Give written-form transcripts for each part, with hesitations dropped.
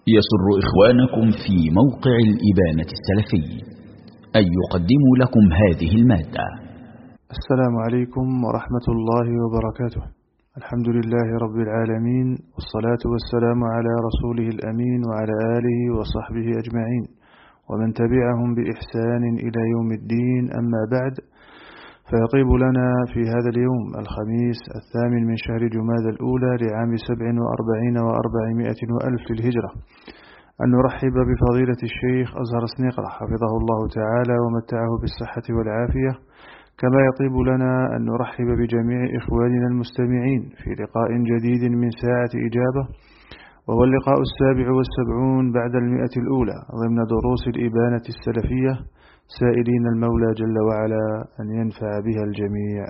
يسر إخوانكم في موقع الإبانة السلفي أن يقدموا لكم هذه المادة. السلام عليكم ورحمة الله وبركاته. الحمد لله رب العالمين، والصلاة والسلام على رسوله الأمين وعلى آله وصحبه أجمعين ومن تبعهم بإحسان إلى يوم الدين. أما بعد، فيطيب لنا في هذا اليوم الخميس 8 من شهر جمادى الأولى لعام 47 و400 وألف للهجرة أن نرحب بفضيلة الشيخ أزهر سنيقرة حفظه الله تعالى ومتعه بالصحة والعافية، كما يطيب لنا أن نرحب بجميع إخواننا المستمعين في لقاء جديد من ساعة إجابة، وهو اللقاء 77 بعد 100 الأولى ضمن دروس الإبانة السلفية، سائلين المولى جل وعلا أن ينفع بها الجميع.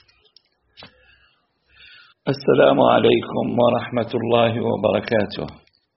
السلام عليكم ورحمة الله وبركاته.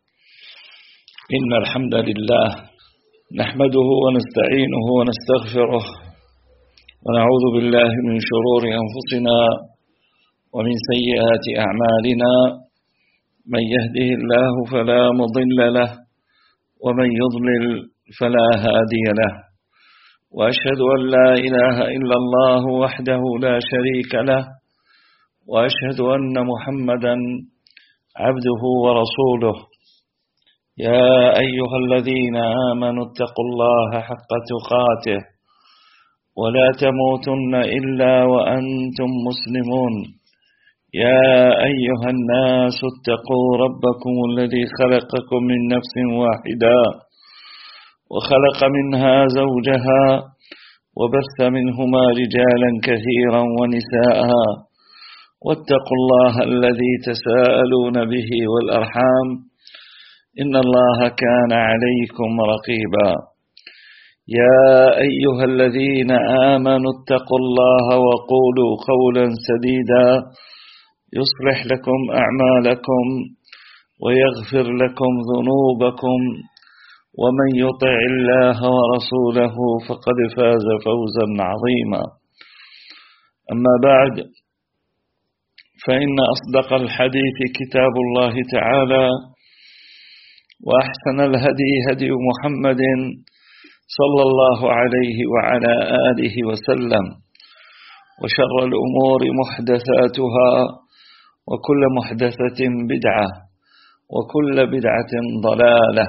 إن الحمد لله نحمده ونستعينه ونستغفره ونعوذ بالله من شرور أنفسنا ومن سيئات أعمالنا، من يهده الله فلا مضل له ومن يضلل فلا هادي له، وأشهد أن لا إله إلا الله وحده لا شريك له، وأشهد أن محمدا عبده ورسوله. يا أيها الذين آمنوا اتقوا الله حق تقاته ولا تموتن إلا وأنتم مسلمون. يا أيها الناس اتقوا ربكم الذي خلقكم من نفس واحدة وخلق منها زوجها وبث منهما رجالا كثيرا ونساء، واتقوا الله الذي تساءلون به والأرحام إن الله كان عليكم رقيبا. يا أيها الذين آمنوا اتقوا الله وقولوا قولا سديدا يصلح لكم أعمالكم ويغفر لكم ذنوبكم، ومن يطع الله ورسوله فقد فاز فوزا عظيما. أما بعد، فإن أصدق الحديث كتاب الله تعالى، وأحسن الهدي هدي محمد صلى الله عليه وعلى آله وسلم، وشر الأمور محدثاتها، وكل محدثة بدعة، وكل بدعة ضلالة.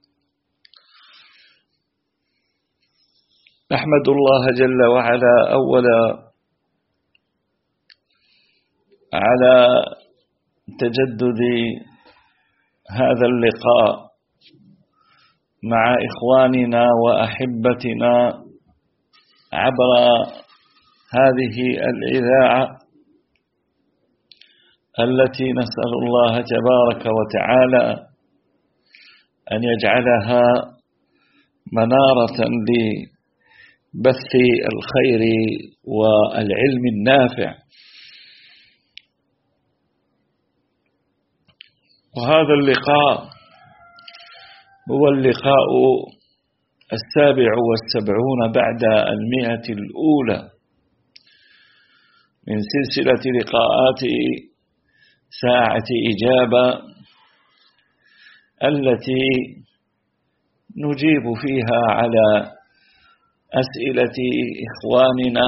نحمد الله جل وعلا أولا على تجدد هذا اللقاء مع إخواننا وأحبتنا عبر هذه الإذاعة التي نسأل الله تبارك وتعالى أن يجعلها منارة لبث الخير والعلم النافع. وهذا اللقاء هو اللقاء 77 بعد 100 الأولى من سلسلة لقاءات ساعة إجابة التي نجيب فيها على أسئلة إخواننا،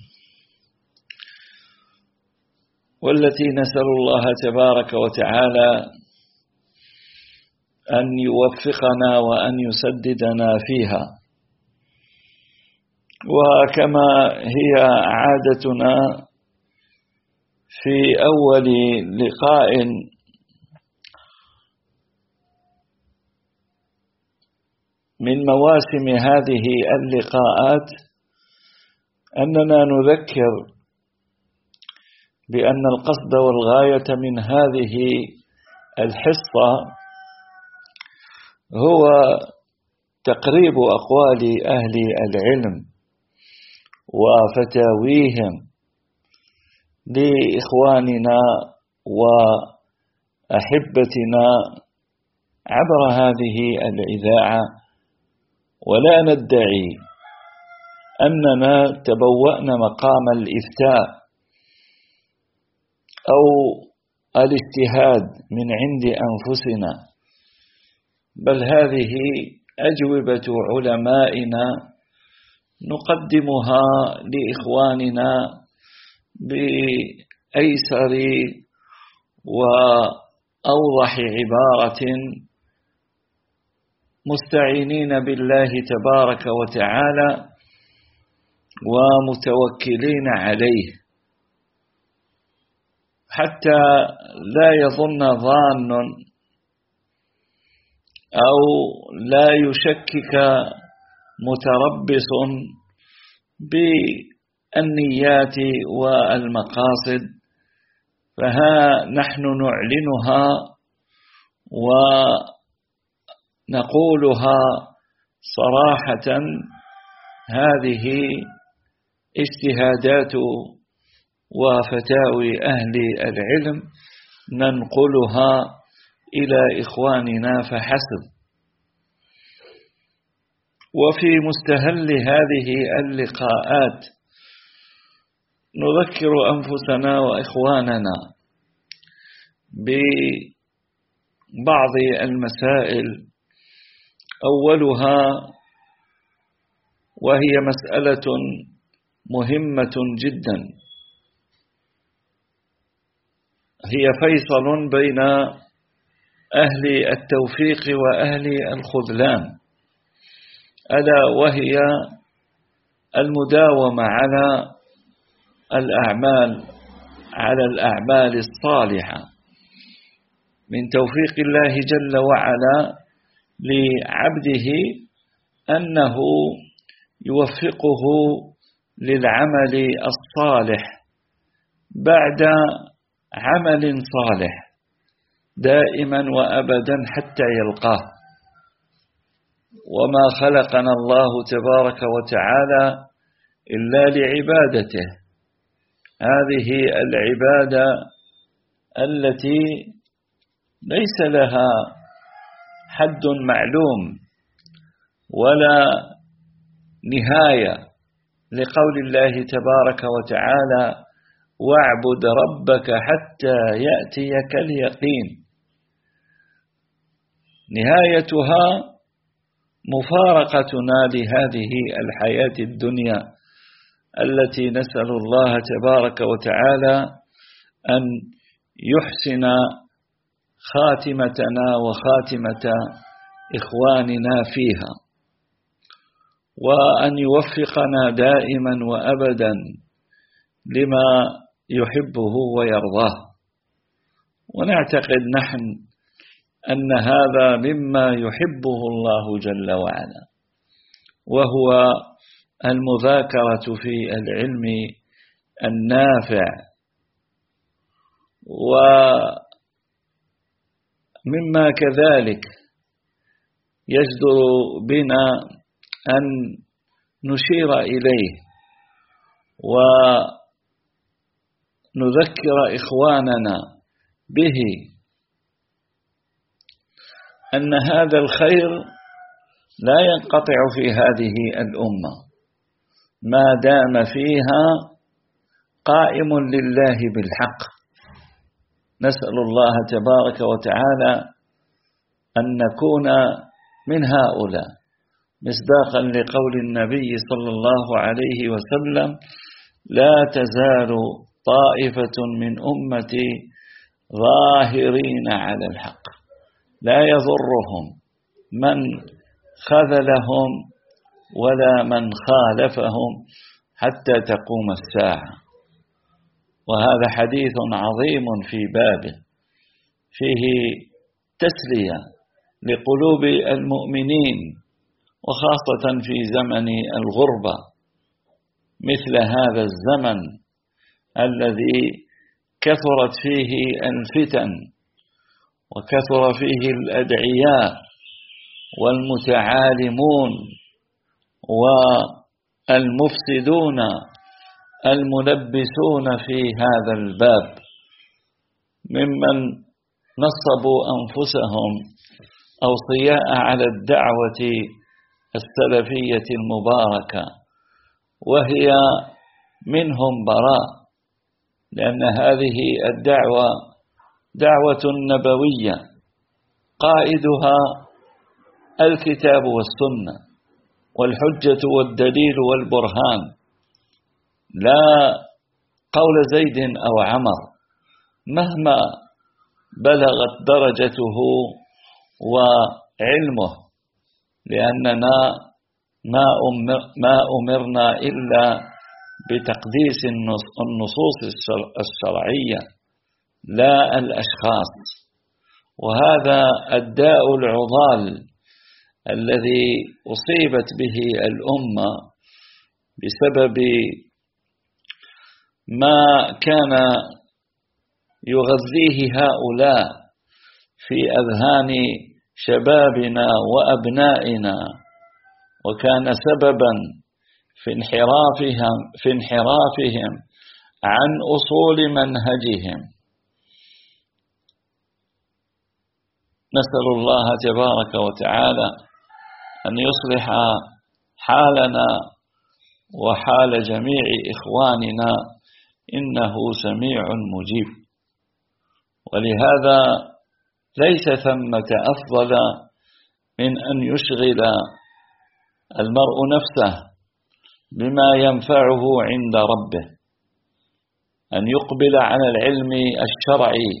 والتي نسأل الله تبارك وتعالى أن يوفقنا وأن يسددنا فيها. وكما هي عادتنا في أول لقاء من مواسم هذه اللقاءات أننا نذكر بأن القصد والغاية من هذه الحصة هو تقريب أقوال أهل العلم وفتاويهم لإخواننا وأحبتنا عبر هذه الإذاعة، ولا ندعي أننا تبوأنا مقام الإفتاء أو الاجتهاد من عند أنفسنا، بل هذه أجوبة علمائنا نقدمها لإخواننا بأيسر وأوضح عبارة مستعينين بالله تبارك وتعالى ومتوكلين عليه، حتى لا يظن ظان أو لا يشكك متربص بالنيات والمقاصد، فها نحن نعلنها ونقولها صراحة. هذه اجتهادات وفتاوي أهل العلم ننقلها إلى إخواننا فحسب. وفي مستهل هذه اللقاءات نذكر أنفسنا وإخواننا ببعض المسائل، أولها وهي مسألة مهمة جدا، هي فيصل بين أهل التوفيق وأهل الخذلان، ألا وهي المداومة على الأعمال الصالحة. من توفيق الله جل وعلا لعبده أنه يوفقه للعمل الصالح بعد عمل صالح دائما وأبدا حتى يلقاه. وما خلقنا الله تبارك وتعالى إلا لعبادته، هذه العبادة التي ليس لها حد معلوم ولا نهاية، لقول الله تبارك وتعالى: واعبد ربك حتى يأتيك اليقين. نهايتها مفارقتنا لهذه الحياة الدنيا التي نسأل الله تبارك وتعالى أن يحسن خاتمتنا وخاتمة إخواننا فيها، وأن يوفقنا دائما وأبدا لما يحبه ويرضاه. ونعتقد نحن أن هذا مما يحبه الله جل وعلا، وهو المذاكرة في العلم النافع. ومما كذلك يجدر بنا أن نشير إليه ونذكر إخواننا به أن هذا الخير لا ينقطع في هذه الأمة ما دام فيها قائم لله بالحق. نسأل الله تبارك وتعالى أن نكون من هؤلاء، مصداقا لقول النبي صلى الله عليه وسلم: لا تزال طائفة من أمتي ظاهرين على الحق لا يضرهم من خذلهم ولا من خالفهم حتى تقوم الساعة. وهذا حديث عظيم في بابه، فيه تسلية لقلوب المؤمنين، وخاصة في زمن الغربة مثل هذا الزمن الذي كثرت فيه الفتن وكثر فيه الأدعياء والمتعالمون والمفسدون الملبسون في هذا الباب، ممن نصبوا أنفسهم أوصياء على الدعوة السلفية المباركة، وهي منهم براء، لأن هذه الدعوة دعوة نبوية قائدها الكتاب والسنة والحجة والدليل والبرهان، لا قول زيد أو عمر مهما بلغت درجته وعلمه، لأننا ما أمرنا إلا بتقديس النصوص الشرعية لا الأشخاص. وهذا الداء العضال الذي أصيبت به الأمة بسبب ما كان يغذيه هؤلاء في أذهان شبابنا وأبنائنا، وكان سببا في انحرافهم عن أصول منهجهم. نسأل الله تبارك وتعالى أن يصلح حالنا وحال جميع إخواننا، إنه سميع مجيب. ولهذا ليس ثمة أفضل من أن يشغل المرء نفسه بما ينفعه عند ربه، أن يقبل على العلم الشرعي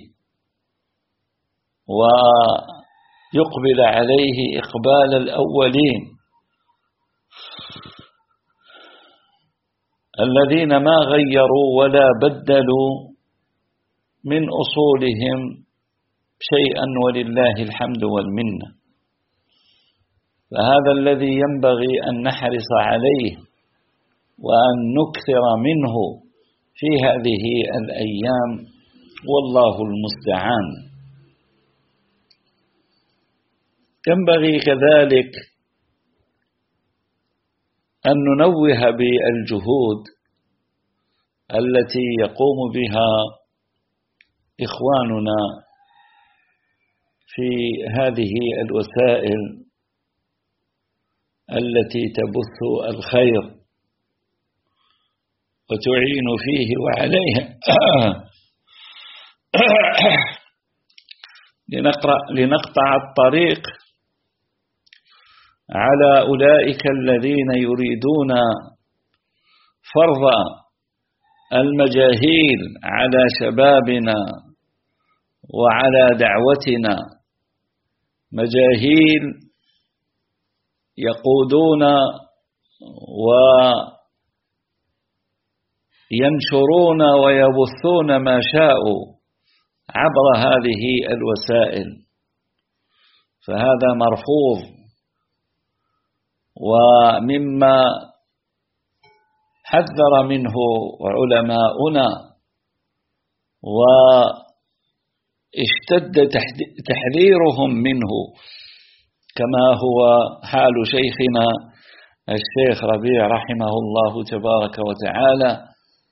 ويقبل عليه إقبال الأولين الذين ما غيروا ولا بدلوا من أصولهم شيئا، ولله الحمد والمنة. فهذا الذي ينبغي أن نحرص عليه وأن نكثر منه في هذه الأيام، والله المستعان. ينبغي كذلك أن ننوه بالجهود التي يقوم بها إخواننا في هذه الوسائل التي تبث الخير وتعين فيه وعليه لنقطع الطريق على أولئك الذين يريدون فرض المجاهيل على شبابنا وعلى دعوتنا، مجاهيل يقودون وينشرون ويبثون ما شاءوا عبر هذه الوسائل، فهذا مرفوض. ومما حذر منه علماؤنا واشتد تحذيرهم منه، كما هو حال شيخنا الشيخ ربيع رحمه الله تبارك وتعالى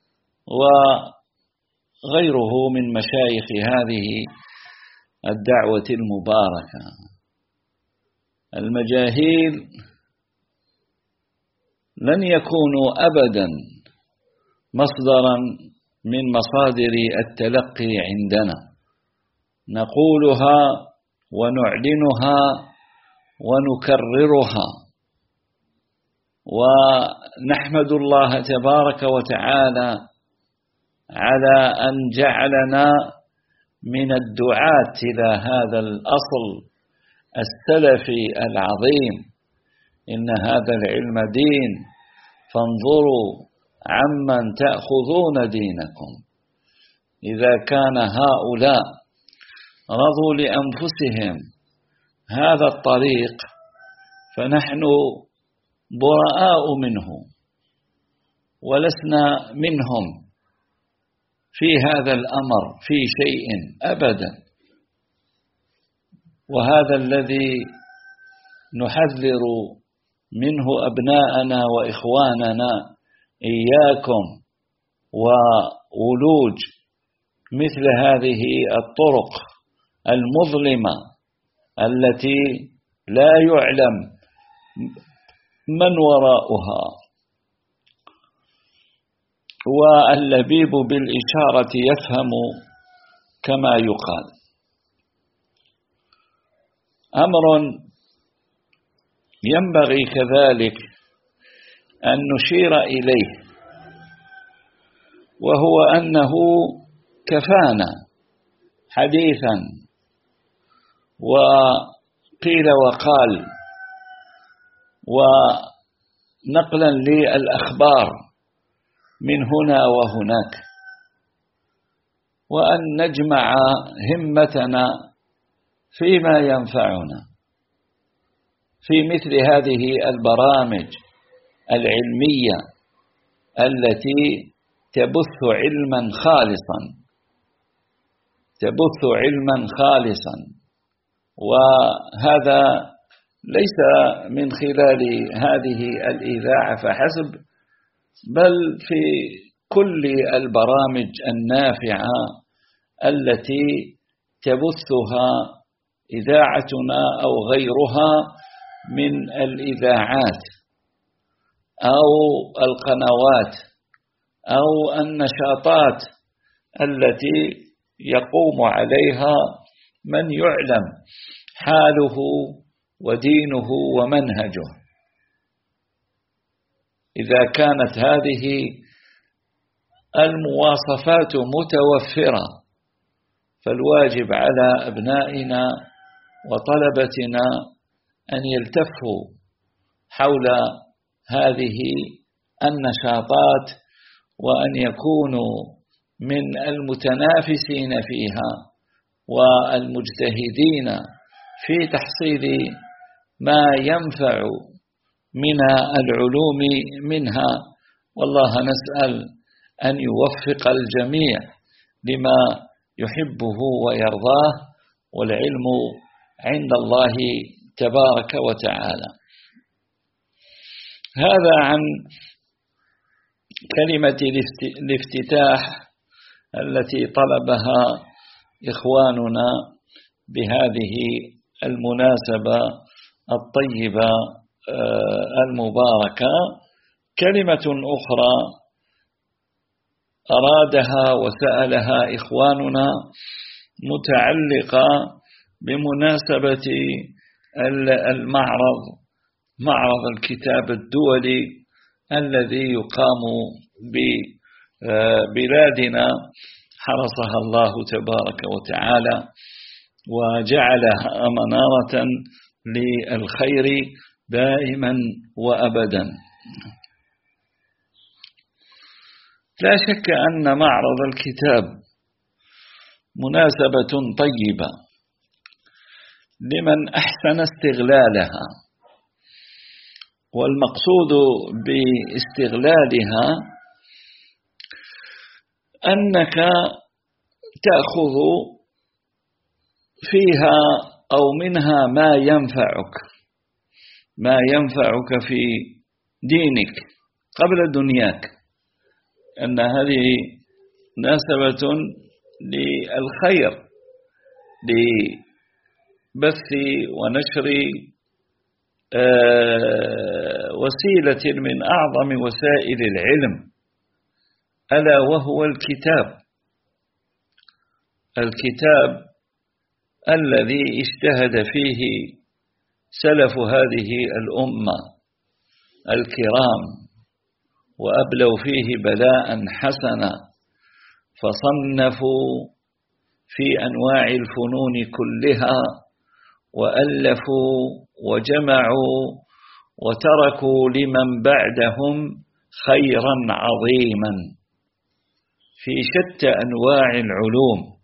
وغيره من مشايخ هذه الدعوة المباركة. المجاهيل لن يكونوا أبدا مصدرا من مصادر التلقي عندنا، نقولها ونعلنها ونكررها، ونحمد الله تبارك وتعالى على أن جعلنا من الدعاة إلى هذا الأصل السلفي العظيم. إن هذا العلم دين فانظروا عمن تأخذون دينكم. إذا كان هؤلاء رضوا لأنفسهم هذا الطريق فنحن براء منه ولسنا منهم في هذا الأمر في شيء أبدا. وهذا الذي نحذر منه أبناءنا وإخواننا إياكم وولوج مثل هذه الطرق المظلمة التي لا يعلم من وراءها. واللبيب بالإشارة يفهم كما يقال. أمر ينبغي كذلك أن نشير إليه، وهو أنه كفانا حديثا وقيل وقال ونقلا للأخبار من هنا وهناك، وأن نجمع همتنا فيما ينفعنا في مثل هذه البرامج العلمية التي تبث علما خالصا، وهذا ليس من خلال هذه الإذاعة فحسب، بل في كل البرامج النافعة التي تبثها إذاعتنا أو غيرها من الإذاعات أو القنوات أو النشاطات التي يقوم عليها من يعلم حاله ودينه ومنهجه. إذا كانت هذه المواصفات متوفرة فالواجب على أبنائنا وطلبتنا أن يلتفوا حول هذه النشاطات وأن يكونوا من المتنافسين فيها والمجتهدين في تحصيل ما ينفع من العلوم منها، والله نسأل أن يوفق الجميع لما يحبه ويرضاه، والعلم عند الله تبارك وتعالى. هذا عن كلمة الافتتاح التي طلبها إخواننا بهذه المناسبة الطيبة المباركة. كلمة أخرى أرادها وسألها إخواننا متعلقة بمناسبة معرض الكتاب الدولي الذي يقام ببلادنا حرسها الله تبارك وتعالى وجعلها منارة للخير دائما وأبدا. لا شك أن معرض الكتاب مناسبة طيبة لمن أحسن استغلالها، والمقصود باستغلالها أنك تأخذ فيها أو منها ما ينفعك في دينك قبل دنياك، أن هذه مناسبة للخير، لبث ونشر وسيلة من أعظم وسائل العلم، ألا وهو الكتاب الذي اجتهد فيه سلف هذه الأمة الكرام وأبلوا فيه بلاء حسنا، فصنفوا في أنواع الفنون كلها وألفوا وجمعوا وتركوا لمن بعدهم خيرا عظيما في شتى أنواع العلوم،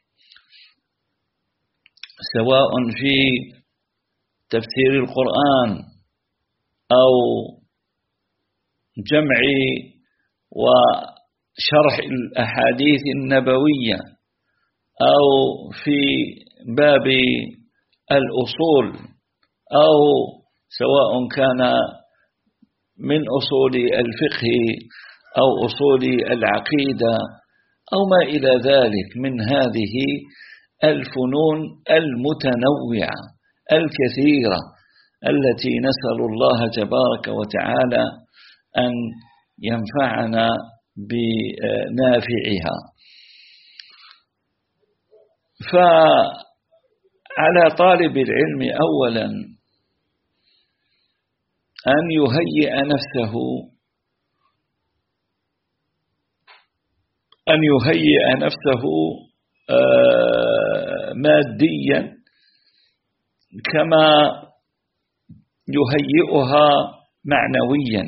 سواء في تفسير القرآن أو جمع وشرح الأحاديث النبوية أو في باب الأصول، أو سواء كان من أصول الفقه أو أصول العقيدة أو ما إلى ذلك من هذه الفنون المتنوعة الكثيرة التي نسأل الله تبارك وتعالى أن ينفعنا بنافعها. فعلى طالب العلم أولا أن يهيئ نفسه ماديا كما يهيئها معنويا.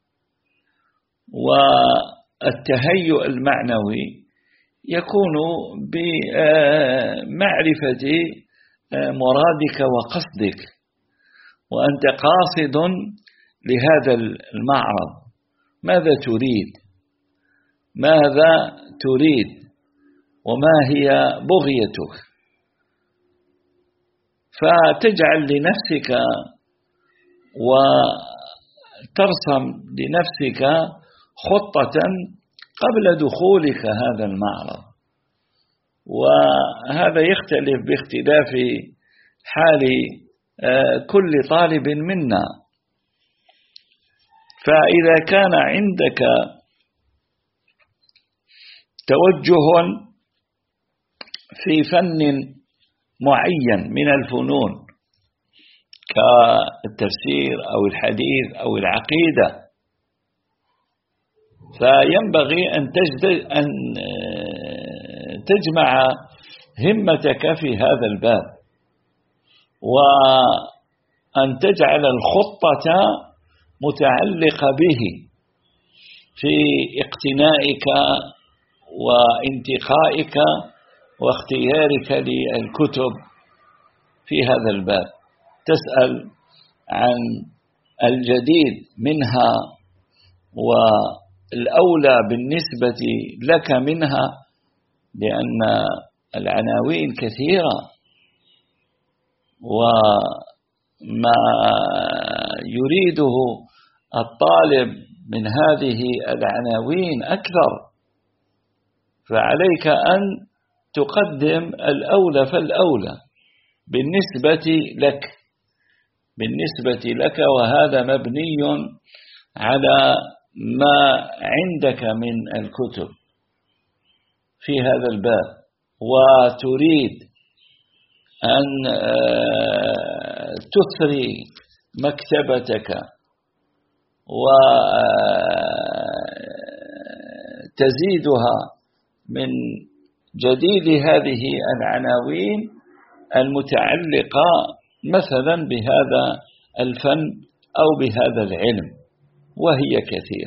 والتهيؤ المعنوي يكون بمعرفة مرادك وقصدك، وأنت قاصد لهذا المعرض، ماذا تريد وما هي بغيتك، فتجعل لنفسك وترسم لنفسك خطة قبل دخولك هذا المعرض. وهذا يختلف باختلاف حال كل طالب منا. فإذا كان عندك توجه في فن معين من الفنون كالتفسير أو الحديث أو العقيدة، فينبغي أن تجمع همتك في هذا الباب، وأن تجعل الخطة متعلقة به في اقتنائك وانتقائك واختيارك للكتب في هذا الباب. تسأل عن الجديد منها والأولى بالنسبة لك منها، لأن العناوين كثيرة وما يريده الطالب من هذه العناوين أكثر، فعليك أن تقدم الأولى فالأولى بالنسبة لك، وهذا مبني على ما عندك من الكتب في هذا الباب، وتريد أن تثري مكتبتك وتزيدها من جديد هذه العناوين المتعلقة مثلا بهذا الفن أو بهذا العلم، وهي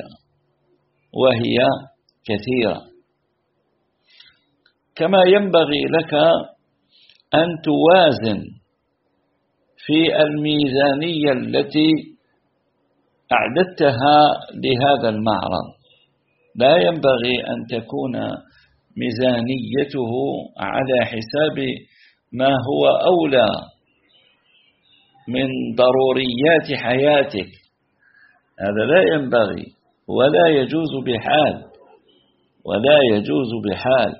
كثيرة. كما ينبغي لك أن توازن في الميزانية التي أعددتها لهذا المعرض. لا ينبغي أن تكون ميزانيته على حساب ما هو أولى من ضروريات حياتك، هذا لا ينبغي ولا يجوز بحال.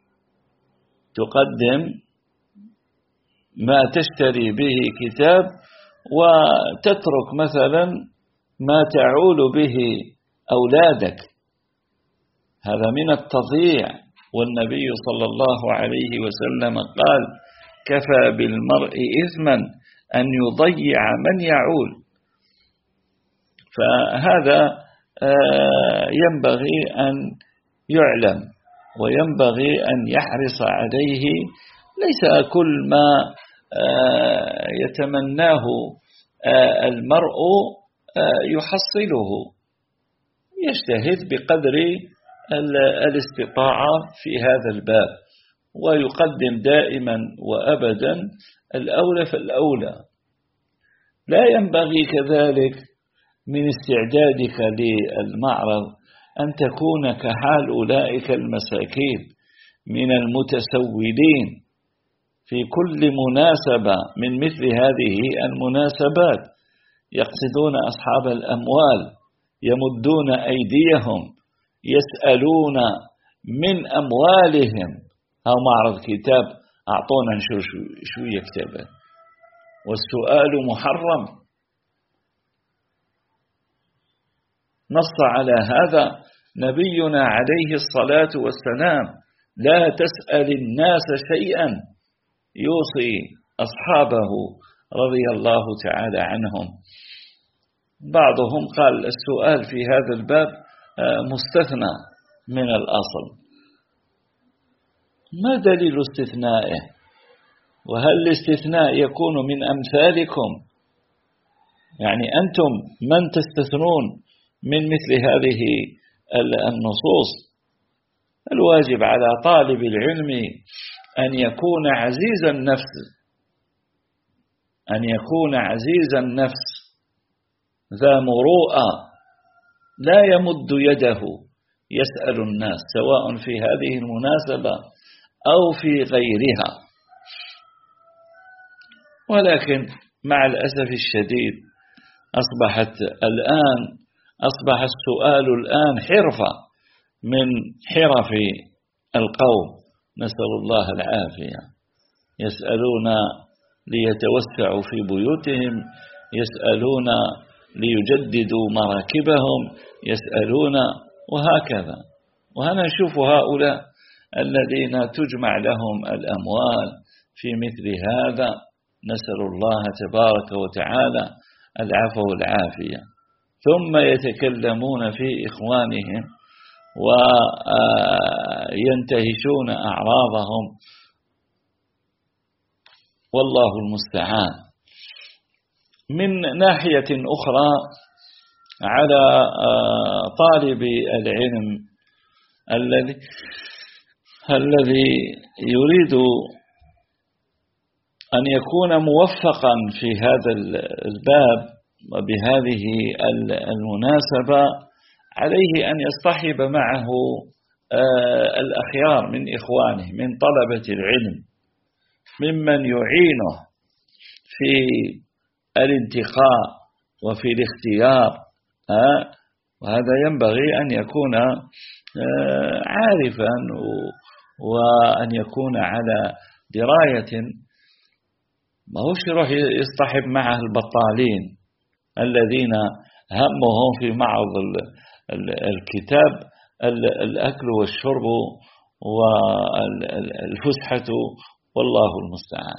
تقدم ما تشتري به كتاب وتترك مثلا ما تعول به أولادك، هذا من التضييع. والنبي صلى الله عليه وسلم قال: كفى بالمرء إثما أن يضيع من يعول. فهذا ينبغي أن يعلم، وينبغي أن يحرص عليه. ليس كل ما يتمناه المرء يحصله، يجتهد بقدر الاستطاعة في هذا الباب، ويقدم دائما وأبدا الأولى فالأولى. لا ينبغي كذلك من استعدادك للمعرض أن تكون كحال أولئك المساكين من المتسولين في كل مناسبة من مثل هذه المناسبات، يقصدون أصحاب الأموال، يمدون أيديهم يسألون من أموالهم. أو معرض كتاب، أعطونا نشوف شو يكتبه، والسؤال محرم. نص على هذا نبينا عليه الصلاة والسلام: لا تسأل الناس شيئا، يوصي أصحابه رضي الله تعالى عنهم. بعضهم قال السؤال في هذا الباب مستثنى من الأصل. ما دليل استثنائه؟ وهل الاستثناء يكون من أمثالكم؟ يعني أنتم من تستثنون من مثل هذه النصوص؟ الواجب على طالب العلم أن يكون عزيز النفس، أن يكون عزيز النفس ذا مروءة، لا يمد يده يسأل الناس سواء في هذه المناسبة أو في غيرها. ولكن مع الأسف الشديد أصبح السؤال الآن حرفة من حرف القوم، نسأل الله العافية. يسألون ليتوسعوا في بيوتهم، يسألون ليجددوا مراكبهم، يسألون وهكذا. وأنا نشوف هؤلاء الذين تجمع لهم الأموال في مثل هذا، نسأل الله تبارك وتعالى العفو والعافية، ثم يتكلمون في إخوانهم وينتهشون أعراضهم، والله المستعان. من ناحية أخرى على طالب العلم الذي يريد أن يكون موفقا في هذا الباب وبهذه المناسبة، عليه أن يصطحب معه الأخيار من إخوانه من طلبة العلم، ممن يعينه في الانتقاء وفي الاختيار. وهذا ينبغي أن يكون عارفا وأن يكون على دراية، ما هوش يروح يصطحب معه البطالين الذين همهم في معرض الكتاب الأكل والشرب والفسحة، والله المستعان.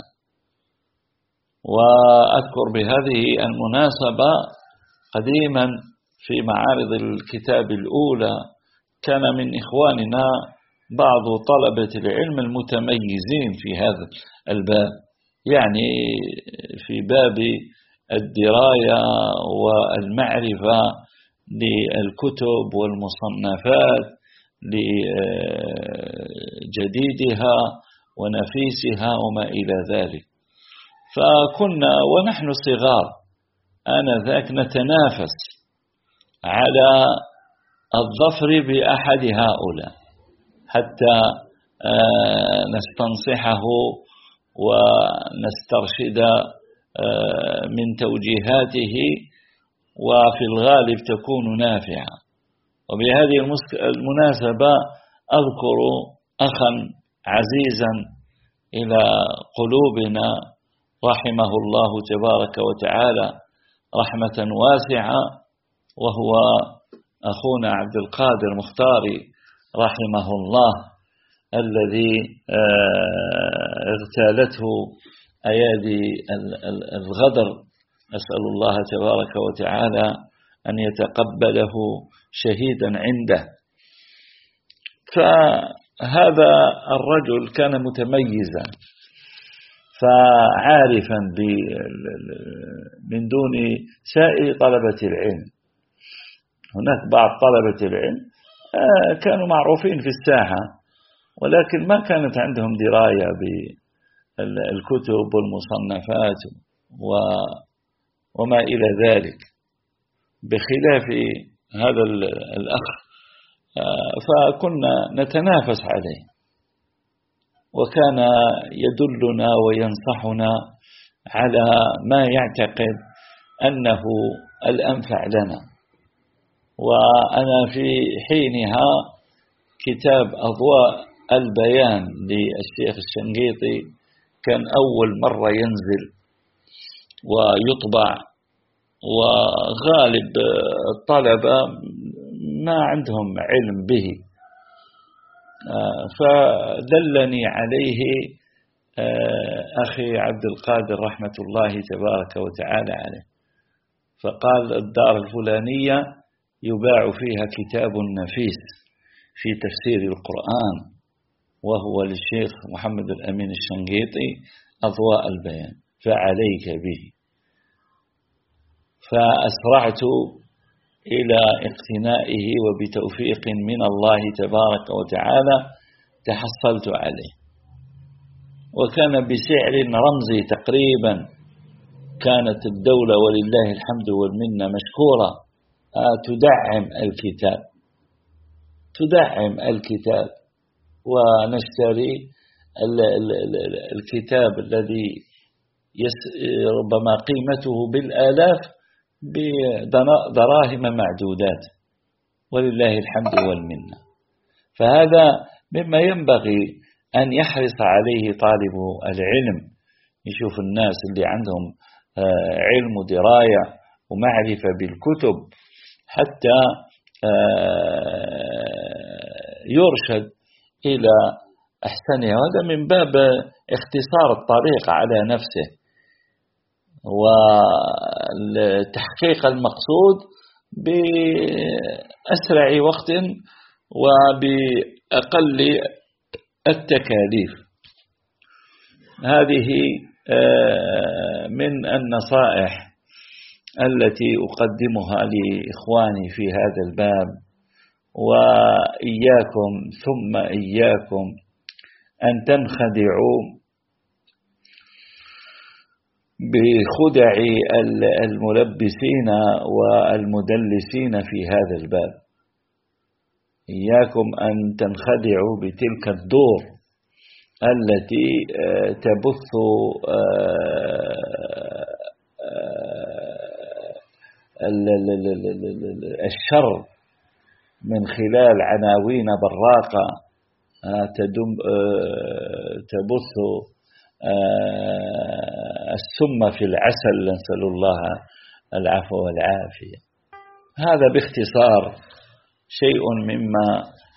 وأذكر بهذه المناسبة قديما في معارض الكتاب الأولى كان من إخواننا بعض طلبة العلم المتميزين في هذا الباب، يعني في باب الدراية والمعرفة للكتب والمصنفات لجديدها ونفيسها وما إلى ذلك. فكنا ونحن صغار آنذاك نتنافس على الظفر بأحد هؤلاء حتى نستنصحه ونسترشد من توجيهاته، وفي الغالب تكون نافعة. وبهذه المناسبة أذكر أخا عزيزا إلى قلوبنا رحمه الله تبارك وتعالى رحمة واسعة، وهو أخونا عبد القادر مختاري رحمه الله، الذي اغتالته أيادي الغدر. أسأل الله تبارك وتعالى أن يتقبله شهيدا عنده. فهذا الرجل كان متميزا، فعارفا من دون سائر طلبة العلم. هناك بعض طلبة العلم كانوا معروفين في الساحة، ولكن ما كانت عندهم دراية بالكتب والمصنفات وما إلى ذلك، بخلاف هذا الأخ. فكنا نتنافس عليه، وكان يدلنا وينصحنا على ما يعتقد أنه الأنفع لنا. وأنا في حينها كتاب أضواء البيان للشيخ الشنقيطي كان أول مرة ينزل ويطبع، وغالب الطلبة ما عندهم علم به، فدلني عليه أخي عبد القادر رحمة الله تبارك وتعالى عليه. فقال الدار الفلانية يباع فيها كتاب نفيس في تفسير القرآن، وهو للشيخ محمد الأمين الشنقيطي أضواء البيان، فعليك به. فأسرعت إلى اقتنائه، وبتوفيق من الله تبارك وتعالى تحصلت عليه، وكان بسعر رمزي تقريبا. كانت الدولة ولله الحمد والمنة مشكورة تدعم الكتاب، ونشتري الكتاب الذي ربما قيمته بالآلاف بدراهم معدودات، ولله الحمد والمنة. فهذا مما ينبغي أن يحرص عليه طالب العلم، يشوف الناس اللي عندهم علم ودراية ومعرفة بالكتب حتى يرشد إلى أحسنها، وهذا من باب اختصار الطريق على نفسه وتحقيق المقصود بأسرع وقت وبأقل التكاليف. هذه من النصائح التي أقدمها لإخواني في هذا الباب، وإياكم ثم إياكم أن تنخدعوا بخدع الملبسين والمدلسين في هذا الباب. إياكم أن تنخدعوا بتلك الدور التي تبث الشر من خلال عناوين براقة تبث السم في العسل، نسأل الله العفو والعافية. هذا باختصار شيء مما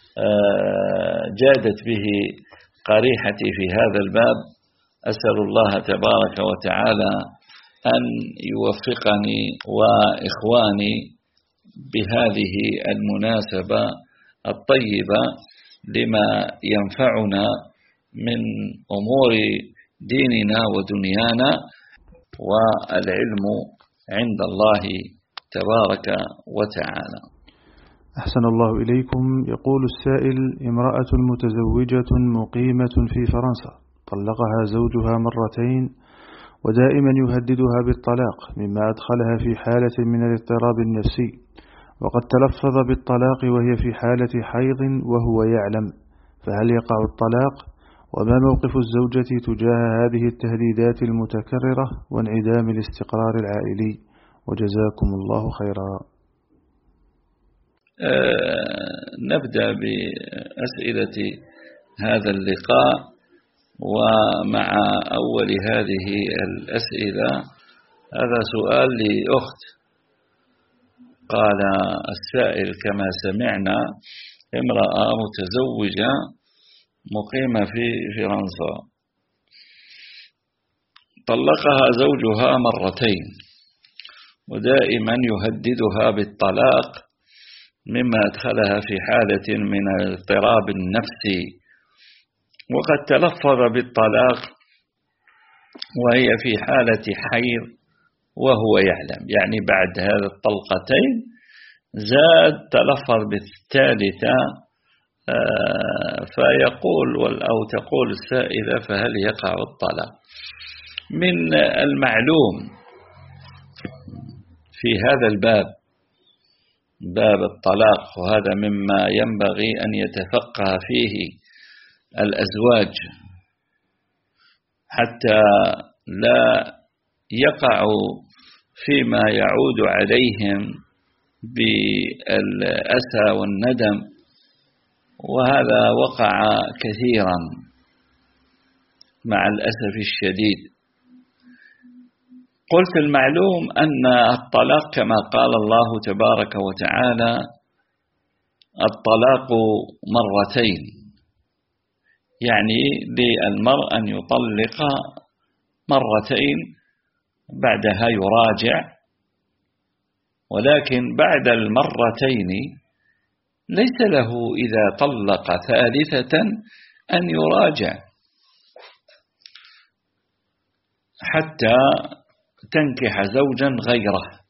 جادت به قريحتي في هذا الباب. أسأل الله تبارك وتعالى أن يوفقني وإخواني بهذه المناسبة الطيبة لما ينفعنا من أمور ديننا ودنيانا، والعلم عند الله تبارك وتعالى. أحسن الله إليكم. يقول السائل: امرأة متزوجة مقيمة في فرنسا، طلقها زوجها مرتين ودائما يهددها بالطلاق، مما أدخلها في حالة من الاضطراب النفسي، وقد تلفظ بالطلاق وهي في حالة حيض وهو يعلم، فهل يقع الطلاق؟ وما موقف الزوجة تجاه هذه التهديدات المتكررة وانعدام الاستقرار العائلي؟ وجزاكم الله خيرا. نبدأ بأسئلة هذا اللقاء. ومع أول هذه الأسئلة، هذا سؤال لأخت. قال السائل: كما سمعنا امرأة متزوجة مقيمة في فرنسا، طلقها زوجها مرتين ودائما يهددها بالطلاق، مما أدخلها في حالة من الاضطراب النفسي، وقد تلفظ بالطلاق وهي في حالة حيض وهو يعلم، يعني بعد هذه الطلقتين زاد تلفظ بالثالثة. فيقول أو تقول السائلة: فهل يقع الطلاق؟ من المعلوم في هذا الباب، باب الطلاق، وهذا مما ينبغي أن يتفقه فيه الأزواج حتى لا يقعوا فيما يعود عليهم بالأسى والندم، وهذا وقع كثيرا مع الأسف الشديد. قلت المعلوم أن الطلاق كما قال الله تبارك وتعالى: الطلاق مرتين، يعني للمرء أن يطلق مرتين، بعدها يراجع ولكن بعد المرتين ليس له إذا طلق ثالثة أن يراجع حتى تنكح زوجا غيره،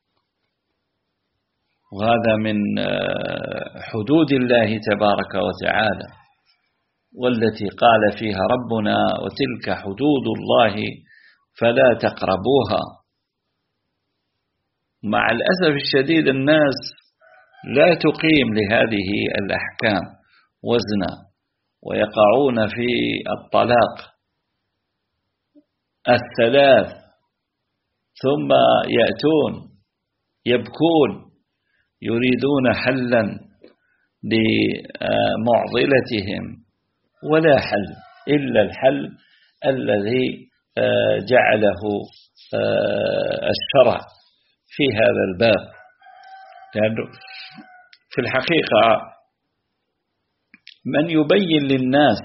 وهذا من حدود الله تبارك وتعالى، والتي قال فيها ربنا: وتلك حدود الله فلا تقربوها. مع الأسف الشديد الناس لا تقيم لهذه الأحكام وزنا، ويقعون في الطلاق الثلاث، ثم يأتون يبكون يريدون حلا لمعضلتهم، ولا حل إلا الحل الذي جعله الشرع في هذا الباب. لأنه في الحقيقة من يبين للناس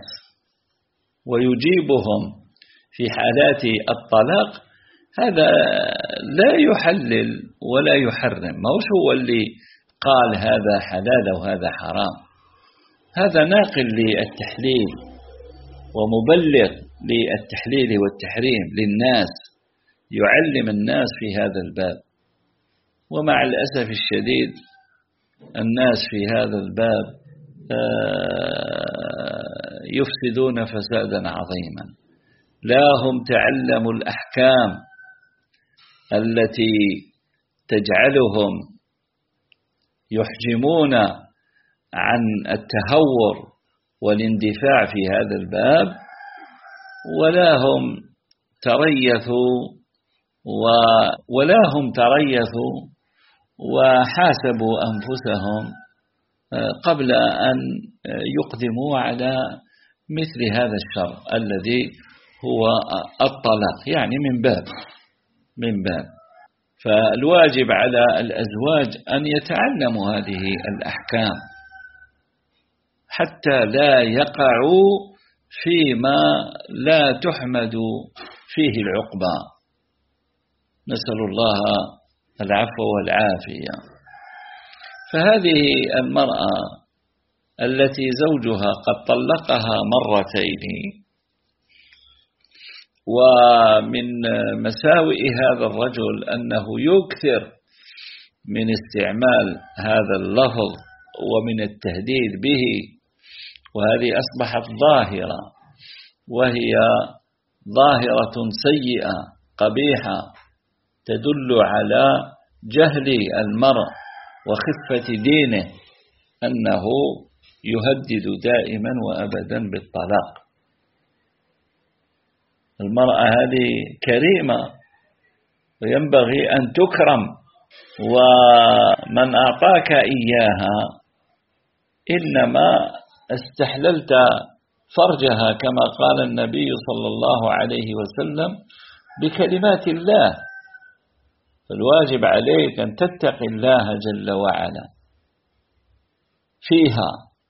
ويجيبهم في حالات الطلاق هذا لا يحلل ولا يحرم، ما هو اللي قال هذا حلال وهذا حرام، هذا ناقل للتحليل ومبلغ للتحليل والتحريم للناس، يعلم الناس في هذا الباب. ومع الأسف الشديد الناس في هذا الباب يفسدون فسادا عظيما، لا هم تعلموا الأحكام التي تجعلهم يحجمون عن التهور والاندفاع في هذا الباب، ولا هم تريثوا وحاسبوا أنفسهم قبل أن يقدموا على مثل هذا الشر الذي هو الطلاق، يعني من باب. فالواجب على الأزواج أن يتعلموا هذه الأحكام حتى لا يقعوا فيما لا تحمد فيه العقبى. نسأل الله العفو والعافية. فهذه المرأة التي زوجها قد طلقها مرتين، ومن مساوئ هذا الرجل أنه يكثر من استعمال هذا اللفظ ومن التهديد به، وهذه أصبحت ظاهرة، وهي ظاهرة سيئة قبيحة تدل على جهل المرء وخفة دينه، أنه يهدد دائما وأبدا بالطلاق. المرأة هذه كريمة وينبغي أن تكرم، ومن أعطاك إياها إنما استحللت فرجها كما قال النبي صلى الله عليه وسلم بكلمات الله. فالواجب عليك أن تتقي الله جل وعلا فيها،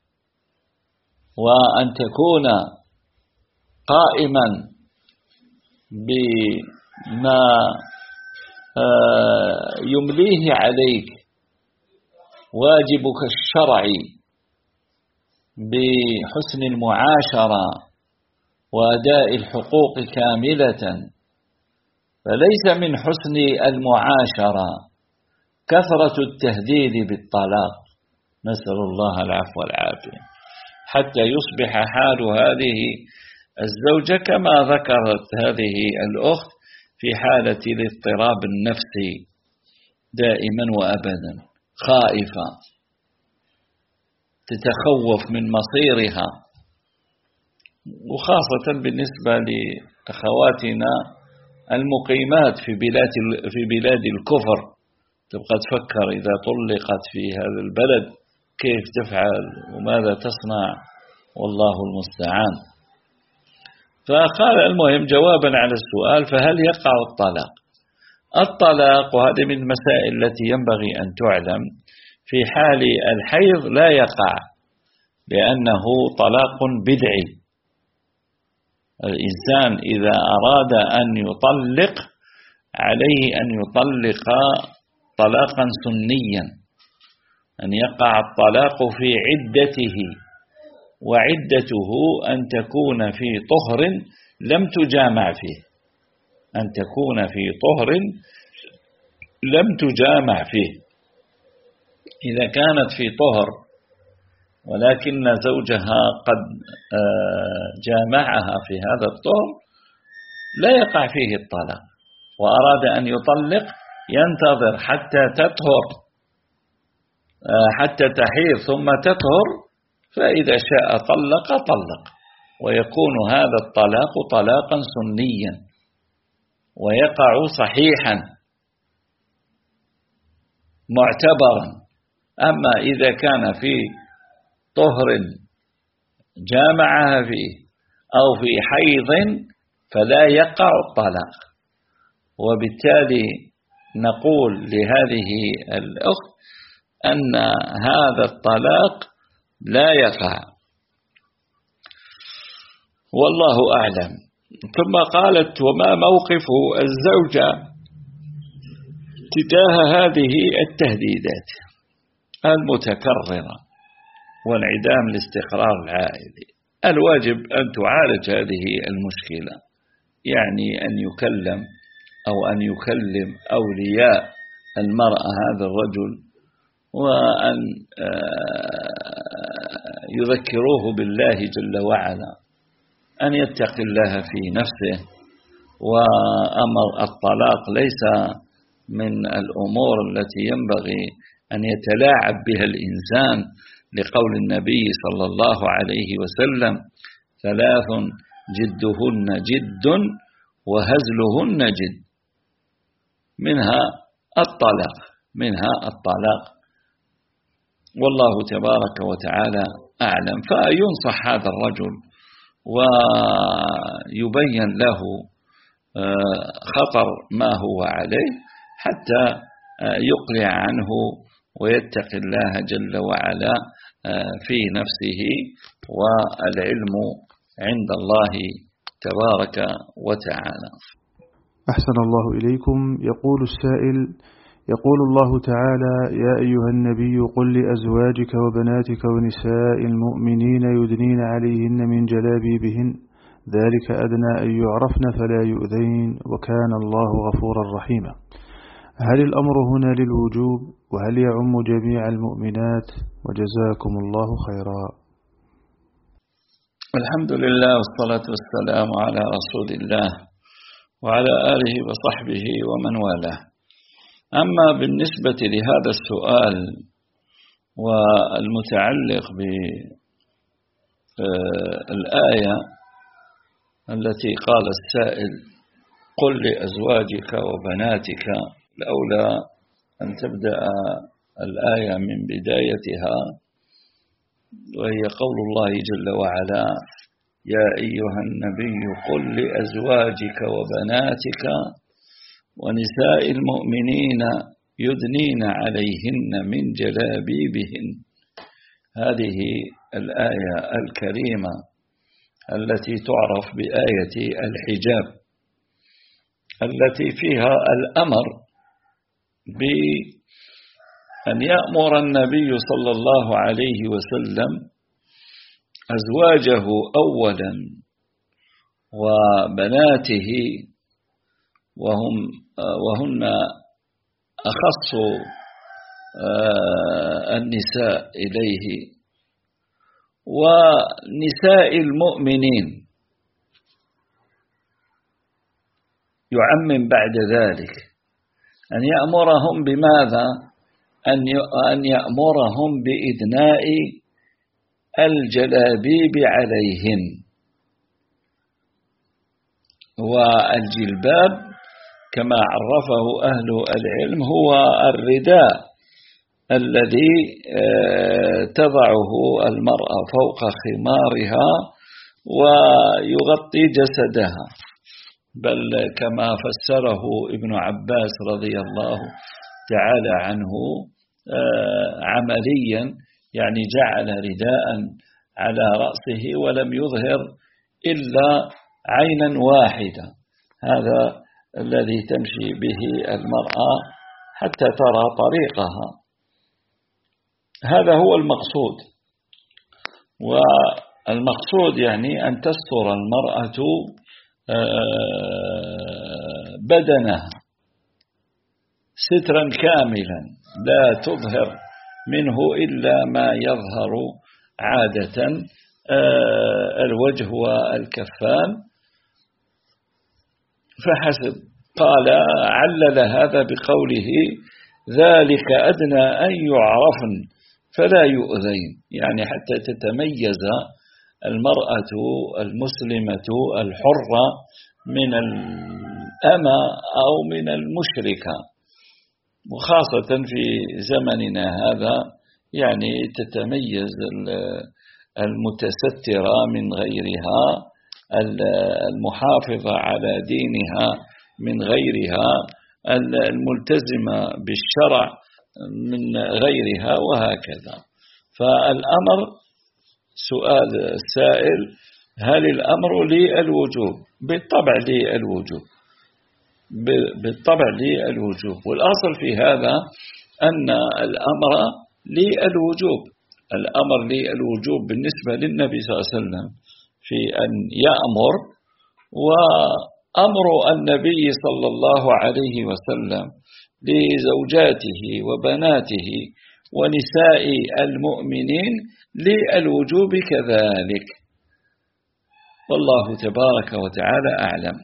وأن تكون قائما بما يمليه عليك واجبك الشرعي بحسن المعاشرة وأداء الحقوق كاملة. فليس من حسن المعاشرة كثرة التهديد بالطلاق، نسأل الله العفو والعافية، حتى يصبح حال هذه الزوجة كما ذكرت هذه الأخت في حالة الاضطراب النفسي دائما وأبدا، خائفة تتخوف من مصيرها. وخاصة بالنسبة لأخواتنا المقيمات في بلاد الكفر، تبقى تفكر إذا طلقت في هذا البلد كيف تفعل وماذا تصنع، والله المستعان. فقال المهم جوابا على السؤال: فهل يقع الطلاق؟ وهذه من المسائل التي ينبغي أن تعلم. في حال الحيض لا يقع، لأنه طلاق بدعي. الإنسان إذا أراد أن يطلق عليه أن يطلق طلاقا سنيا، أن يقع الطلاق في عدته، وعدته أن تكون في طهر لم تجامع فيه، أن تكون في طهر لم تجامع فيه. إذا كانت في طهر ولكن زوجها قد جامعها في هذا الطهر لا يقع فيه الطلاق، وأراد أن يطلق ينتظر حتى تطهر، حتى تحيض ثم تطهر، فإذا شاء طلق، ويكون هذا الطلاق طلاقا سنيا ويقع صحيحا معتبرا. أما إذا كان في طهر جامعها فيه أو في حيض فلا يقع الطلاق. وبالتالي نقول لهذه الأخت أن هذا الطلاق لا يقع، والله أعلم. ثم قالت: وما موقف الزوجة تجاه هذه التهديدات المتكررة وانعدام الاستقرار العائلي؟ الواجب أن تعالج هذه المشكلة، يعني أن يكلم أو أن يكلم أولياء المرأة هذا الرجل، وأن يذكروه بالله جل وعلا، أن يتقي الله في نفسه. وأمر الطلاق ليس من الأمور التي ينبغي أن يتلاعب بها الإنسان، لقول النبي صلى الله عليه وسلم: 3 جدهن جد وهزلهن جد، منها الطلاق، والله تبارك وتعالى أعلم. فينصح هذا الرجل ويبين له خطر ما هو عليه حتى يقلع عنه ويتقي الله جل وعلا في نفسه، والعلم عند الله تبارك وتعالى. أحسن الله إليكم. يقول السائل: يقول الله تعالى: يا أيها النبي قل لأزواجك وبناتك ونساء المؤمنين يدنين عليهن من جلابيبهن ذلك أدنى أن يعرفن فلا يؤذين وكان الله غفورا رحيما. هل الأمر هنا للوجوب وهل يعم جميع المؤمنات؟ وجزاكم الله خيرا. الحمد لله والصلاة والسلام على رسول الله وعلى آله وصحبه ومن والاه. أما بالنسبة لهذا السؤال والمتعلق بالآية التي قال السائل: قل لأزواجك وبناتك، الأولى أن تبدأ الآية من بدايتها، وهي قول الله جل وعلا: يا أيها النبي قل لأزواجك وبناتك ونساء المؤمنين يدنين عليهن من جلابيبهن. هذه الآية الكريمة التي تعرف بآية الحجاب، التي فيها الأمر بأن يأمر النبي صلى الله عليه وسلم أزواجه أولا وبناته، وهن أخص النساء إليه، ونساء المؤمنين يعمم بعد ذلك أن يأمرهم بماذا؟ أن يأمرهم بإدناء الجلابيب عليهن. والجلباب كما عرفه أهل العلم هو الرداء الذي تضعه المرأة فوق خمارها ويغطي جسدها، بل كما فسره ابن عباس رضي الله تعالى عنه عمليا، يعني جعل رداء على رأسه ولم يظهر إلا عينا واحدة، هذا الذي تمشي به المرأة حتى ترى طريقها. هذا هو المقصود. والمقصود يعني أن تستر المرأة بدنها سترا كاملا لا تظهر منه إلا ما يظهر عادة الوجه والكفان فحسب. قال علل هذا بقوله ذلك أدنى أن يعرفن فلا يؤذين، يعني حتى تتميز المرأة المسلمة الحرة من الأمة أو من المشركة، وخاصة في زمننا هذا يعني تتميز المتسترة من غيرها، المحافظة على دينها من غيرها، الملتزمة بالشرع من غيرها، وهكذا. فالأمر سؤال السائل هل الأمر للوجوب؟ بالطبع للوجوب، بالطبع للوجوب. والأصل في هذا أن الأمر للوجوب، الأمر للوجوب بالنسبة للنبي صلى الله عليه وسلم في أن يأمر، وأمر النبي صلى الله عليه وسلم لزوجاته وبناته ونساء المؤمنين للوجوب كذلك، والله تبارك وتعالى أعلم.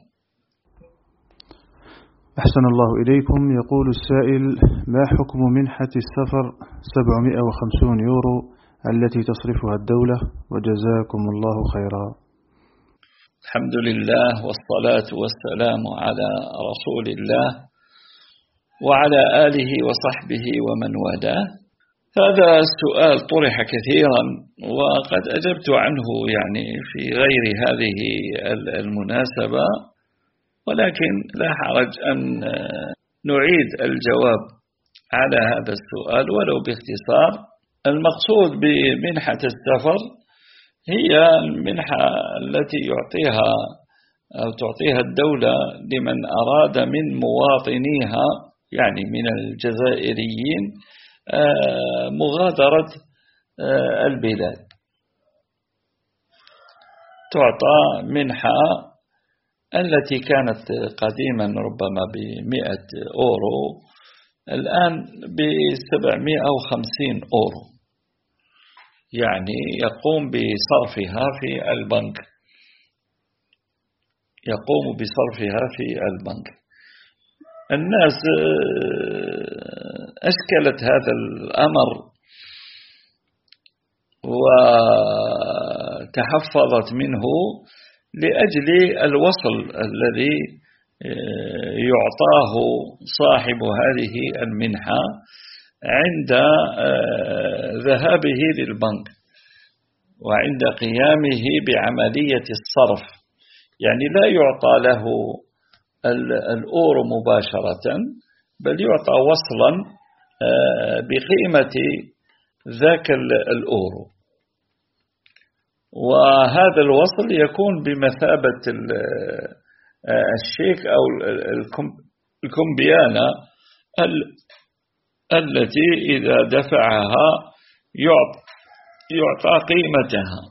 أحسن الله إليكم. يقول السائل: ما حكم منحة السفر 750 يورو التي تصرفها الدولة؟ وجزاكم الله خيرا. الحمد لله والصلاة والسلام على رسول الله وعلى آله وصحبه ومن والاه. هذا السؤال طرح كثيرا وقد أجبت عنه يعني في غير هذه المناسبة، ولكن لا حرج أن نعيد الجواب على هذا السؤال ولو باختصار. المقصود بمنحة السفر هي المنحة التي يعطيها أو تعطيها الدولة لمن أراد من مواطنيها يعني من الجزائريين مغادرة البلاد. تعطى منحة التي كانت قديما ربما ب100 أورو، الآن ب750 أورو، يعني يقوم بصرفها في البنك، يقوم بصرفها في البنك. الناس أشكلت هذا الأمر وتحفظت منه لأجل الوصل الذي يعطاه صاحب هذه المنحة عند ذهابه للبنك وعند قيامه بعملية الصرف، يعني لا يعطى له الأورو مباشرة، بل يعطى وصلا بقيمة ذاك الأورو، وهذا الوصل يكون بمثابة الشيك أو الكمبيانة التي إذا دفعها يعطى قيمتها.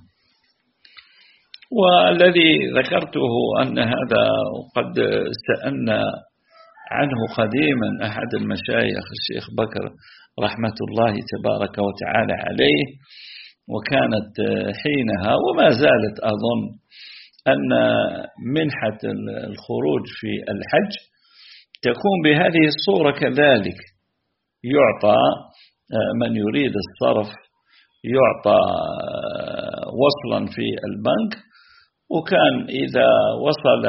والذي ذكرته أن هذا قد سألنا عنه قديما أحد المشايخ الشيخ بكر رحمة الله تبارك وتعالى عليه، وكانت حينها وما زالت أظن أن منحة الخروج في الحج تكون بهذه الصورة كذلك، يعطى من يريد الصرف يعطى وصلا في البنك، وكان إذا وصل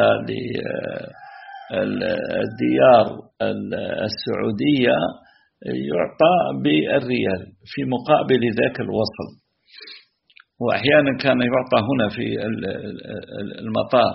للديار السعودية يعطى بالريال في مقابل ذاك الوصل، وأحيانا كان يعطى هنا في المطار.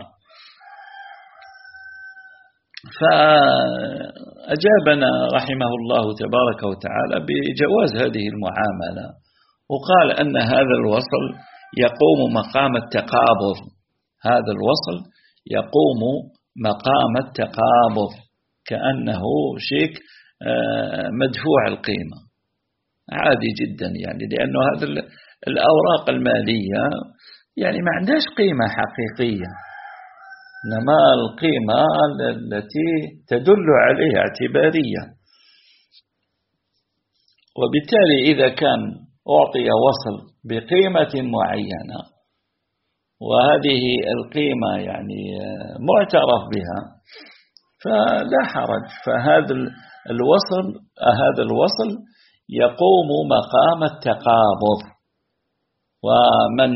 فأجابنا رحمه الله تبارك وتعالى بجواز هذه المعاملة، وقال أن هذا الوصل يقوم مقام التقابض، هذا الوصل يقوم مقام التقابض كأنه شيك مدفوع القيمة، عادي جدا يعني، لأنه هذا الأوراق المالية يعني ما عندهاش قيمة حقيقية، إنما القيمة التي تدل عليها اعتبارية. وبالتالي إذا كان أعطي وصل بقيمة معينة وهذه القيمة يعني معترف بها فلا حرج، فهذا الوصل يقوم مقام التقابض. ومن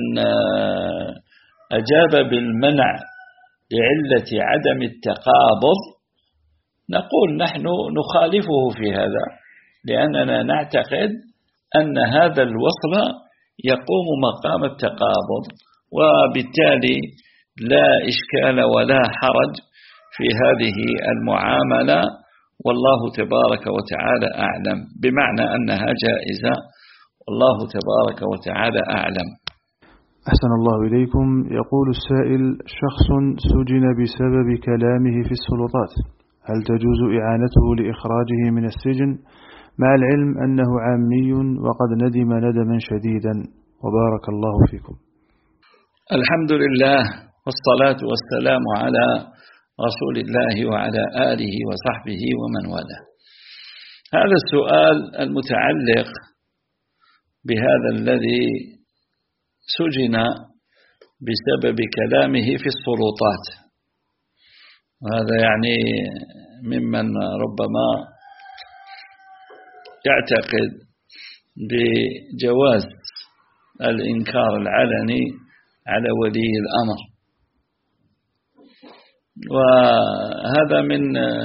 أجاب بالمنع لعلة عدم التقابض نقول نحن نخالفه في هذا، لأننا نعتقد أن هذا الوصل يقوم مقام التقابض، وبالتالي لا إشكال ولا حرج في هذه المعاملة، والله تبارك وتعالى أعلم، بمعنى أنها جائزة، والله تبارك وتعالى أعلم. أحسن الله إليكم. يقول السائل: شخص سجن بسبب كلامه في السلطات، هل تجوز إعانته لإخراجه من السجن مع العلم أنه عامي وقد ندم ندما شديدا؟ وبارك الله فيكم. الحمد لله والصلاة والسلام على رسول الله وعلى آله وصحبه ومن والاه. هذا السؤال المتعلق بهذا الذي سجن بسبب كلامه في السلطات، وهذا يعني ممن ربما يعتقد بجواز الإنكار العلني على ولي الأمر، وهذا من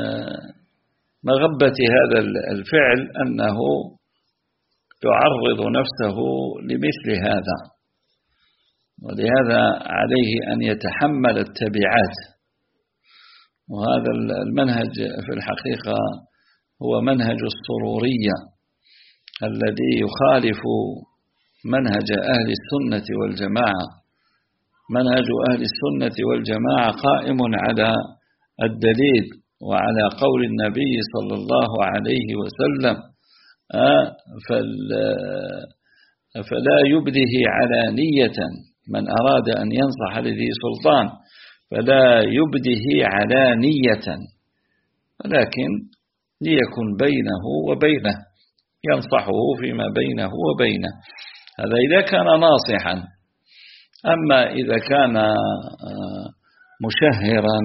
مغبة هذا الفعل أنه يعرض نفسه لمثل هذا، ولهذا عليه أن يتحمل التبعات. وهذا المنهج في الحقيقة هو منهج السرورية الذي يخالف منهج أهل السنة والجماعة. منهج أهل السنة والجماعة قائم على الدليل وعلى قول النبي صلى الله عليه وسلم: فلا يبده علانية، من أراد أن ينصح لذي سلطان فلا يبده علانية، ولكن ليكن بينه وبينه، ينصحه فيما بينه وبينه. هذا إذا كان ناصحا. أما إذا كان مشهرا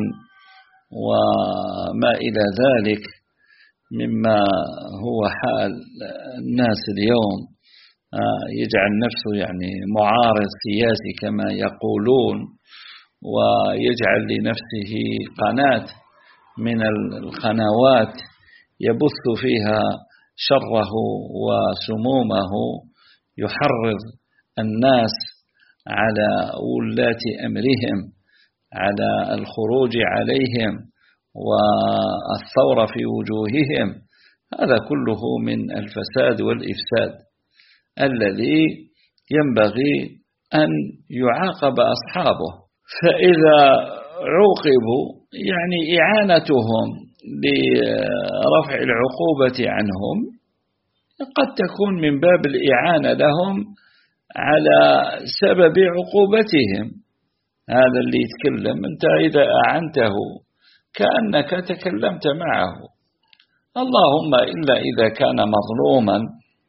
وما إلى ذلك مما هو حال الناس اليوم، يجعل نفسه يعني معارض سياسي كما يقولون، ويجعل لنفسه قناة من القنوات يبث فيها شره وسمومه، يحرض الناس على ولاة أمرهم على الخروج عليهم والثورة في وجوههم. هذا كله من الفساد والإفساد الذي ينبغي أن يعاقب أصحابه. فإذا عوقبوا يعني إعانتهم لرفع العقوبة عنهم قد تكون من باب الإعانة لهم على سبب عقوبتهم. هذا اللي يتكلم أنت إذا أعنته كأنك تكلمت معه، اللهم إلا إذا كان مظلوما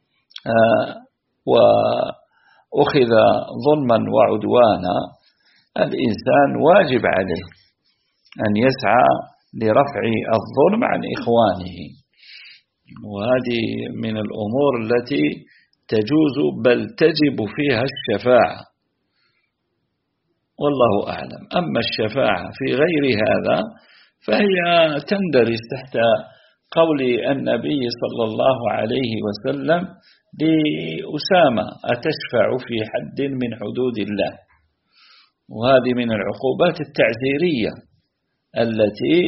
وأخذ ظلما وعدوانا، الإنسان واجب عليه أن يسعى لرفع الظلم عن إخوانه، وهذه من الأمور التي تجوز بل تجب فيها الشفاعة، والله أعلم. أما الشفاعة في غير هذا فهي تندرج تحت قول النبي صلى الله عليه وسلم لأسامة: أتشفع في حد من حدود الله؟ وهذه من العقوبات التعزيرية التي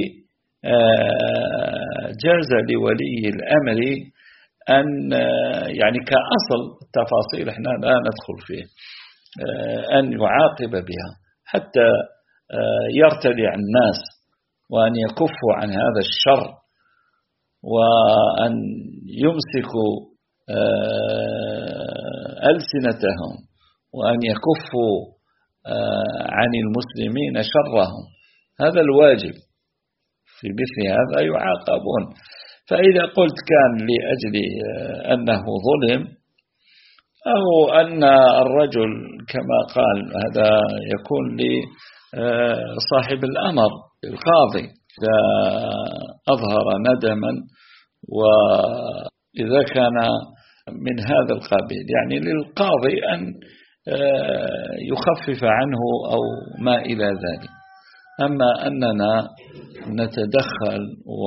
جاز لولي الأمر أن يعني كأصل تفاصيل احنا لا ندخل فيه، أن يعاقب بها حتى يرتدع الناس وأن يكفوا عن هذا الشر وأن يمسكوا ألسنتهم وأن يكفوا عن المسلمين شرهم. هذا الواجب، في مثل هذا يعاقبون. فإذا قلت كان لأجل أنه ظلم أو أن الرجل كما قال هذا يكون لصاحب الأمر القاضي إذا أظهر ندما، وإذا كان من هذا القبيل يعني للقاضي أن يخفف عنه أو ما إلى ذلك. أما أننا نتدخل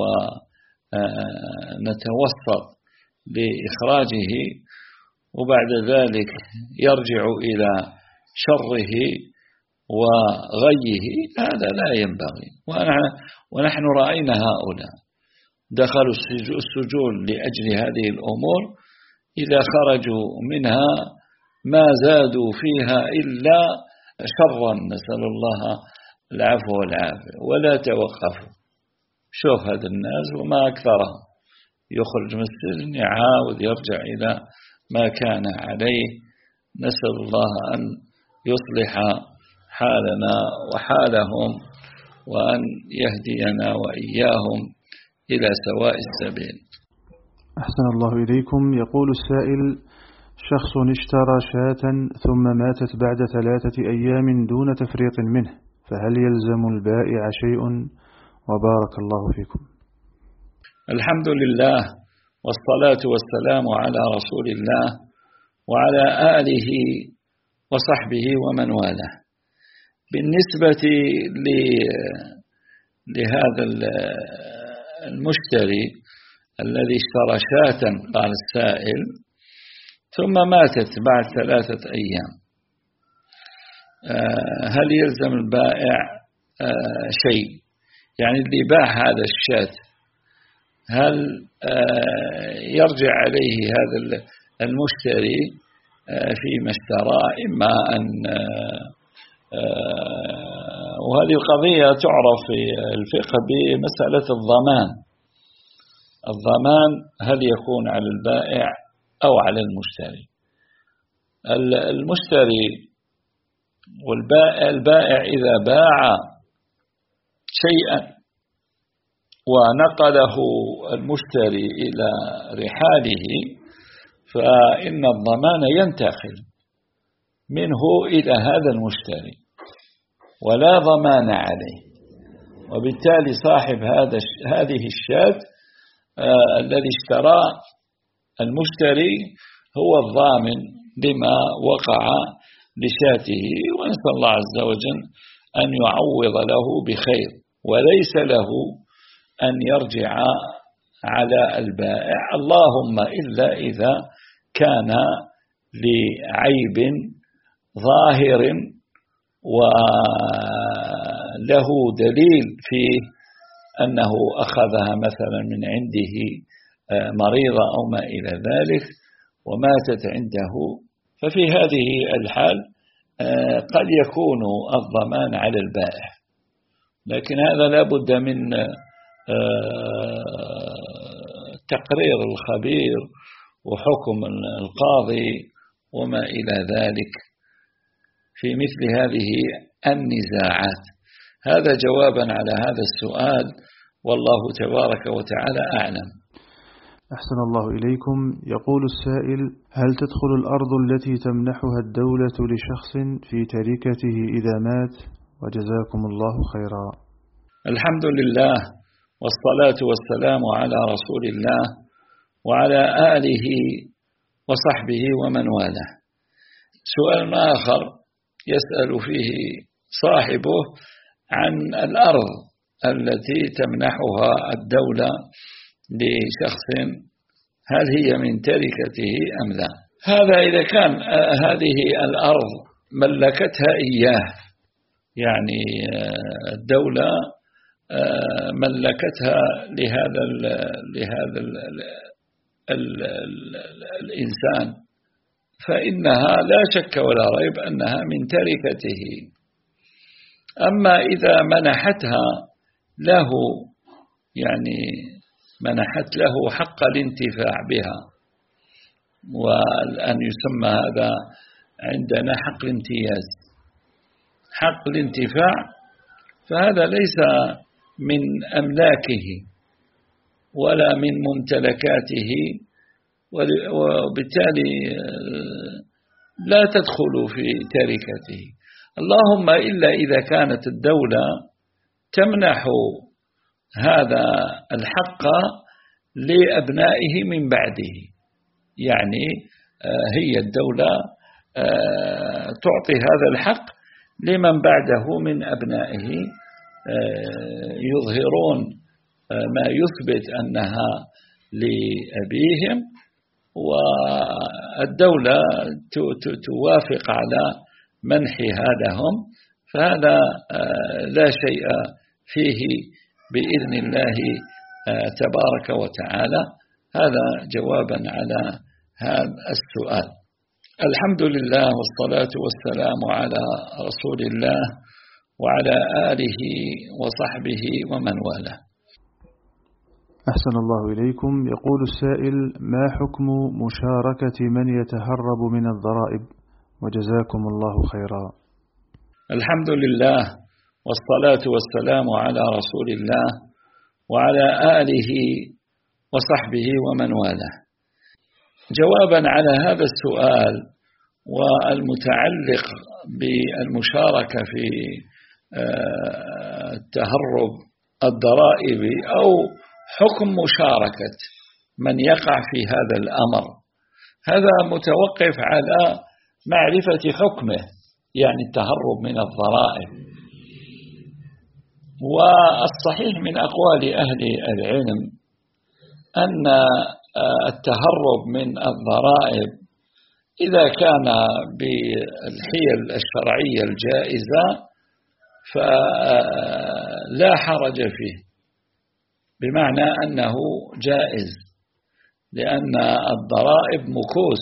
ونتوسط بإخراجه وبعد ذلك يرجع إلى شره وغيه، هذا لا ينبغي. ونحن رأينا هؤلاء دخلوا السجون لأجل هذه الأمور، إذا خرجوا منها ما زادوا فيها إلا شرا، نسأل الله العفو والعافية، ولا توقفوا. شوف هذا الناس وما أكثرهم، يخرج من السجن يعاود يرجع إلى ما كان عليه. نسأل الله أن يصلح حالنا وحالهم وأن يهدينا وإياهم إلى سواء السبيل. أحسن الله إليكم. يقول السائل: شخص اشترى شاة ثم ماتت بعد 3 أيام دون تفريط منه، فهل يلزم البائع شيء؟ وبارك الله فيكم. الحمد لله والصلاة والسلام على رسول الله وعلى آله وصحبه ومن والاه. بالنسبة لهذا المشتري الذي اشترى شاة، قال السائل، ثم ماتت بعد 3 أيام، هل يلزم البائع شيء؟ يعني اللي باع هذا الشاة هل يرجع عليه هذا المشتري فيما اشترى؟ إما أن وهذه القضية تعرف في الفقه بمسألة الضمان. الضمان هل يكون على البائع أو على المشتري؟ المشتري والبائع إذا باع شيئا ونقله المشتري إلى رحاله فإن الضمان ينتقل منه إلى هذا المشتري ولا ضمان عليه، وبالتالي صاحب هذه الشاة الذي اشترى المشتري هو الضامن لما وقع لشاته، ونسأل الله عز وجل أن يعوض له بخير، وليس له أن يرجع على البائع، اللهم إلا إذا كان لعيب ظاهر وله دليل فيه أنه أخذها مثلا من عنده مريضة أو ما إلى ذلك وماتت عنده، ففي هذه الحال قد يكون الضمان على البائع، لكن هذا لا بد من تقرير الخبير وحكم القاضي وما إلى ذلك في مثل هذه النزاعات. هذا جوابا على هذا السؤال، والله تبارك وتعالى أعلم. أحسن الله إليكم. يقول السائل: هل تدخل الأرض التي تمنحها الدولة لشخص في تركته إذا مات؟ وجزاكم الله خيرا. الحمد لله والصلاة والسلام على رسول الله وعلى آله وصحبه ومن والاه. سؤال آخر يسأل فيه صاحبه عن الأرض التي تمنحها الدولة لشخص، هل هي من تركته أم لا؟ هذا إذا كان هذه الأرض ملكتها إياه، يعني الدولة ملكتها لهذا الإنسان، فإنها لا شك ولا ريب أنها من تركته. أما إذا منحتها له يعني منحت له حق الانتفاع بها، والآن يسمى هذا عندنا حق الامتياز، حق الانتفاع، فهذا ليس من أملاكه ولا من ممتلكاته، وبالتالي لا تدخل في تركته، اللهم إلا إذا كانت الدولة تمنح هذا الحق لأبنائه من بعده، يعني هي الدولة تعطي هذا الحق لمن بعده من أبنائه، يظهرون ما يثبت أنها لأبيهم، والدولة توافق على منحها لهم، فهذا لا شيء فيه بإذن الله تبارك وتعالى. هذا جوابا على هذا السؤال. الحمد لله والصلاة والسلام على رسول الله وعلى آله وصحبه ومن والاه. أحسن الله إليكم. يقول السائل: ما حكم مشاركة من يتهرب من الضرائب؟ وجزاكم الله خيرا. الحمد لله والصلاة والسلام على رسول الله وعلى آله وصحبه ومن والاه. جوابا على هذا السؤال والمتعلق بالمشاركة في التهرب الضرائب أو حكم مشاركة من يقع في هذا الأمر، هذا متوقف على معرفة حكمه، يعني التهرب من الضرائب. والصحيح من أقوال أهل العلم أن التهرب من الضرائب إذا كان بالحيل الشرعية الجائزة فلا حرج فيه، بمعنى أنه جائز، لأن الضرائب مكوس،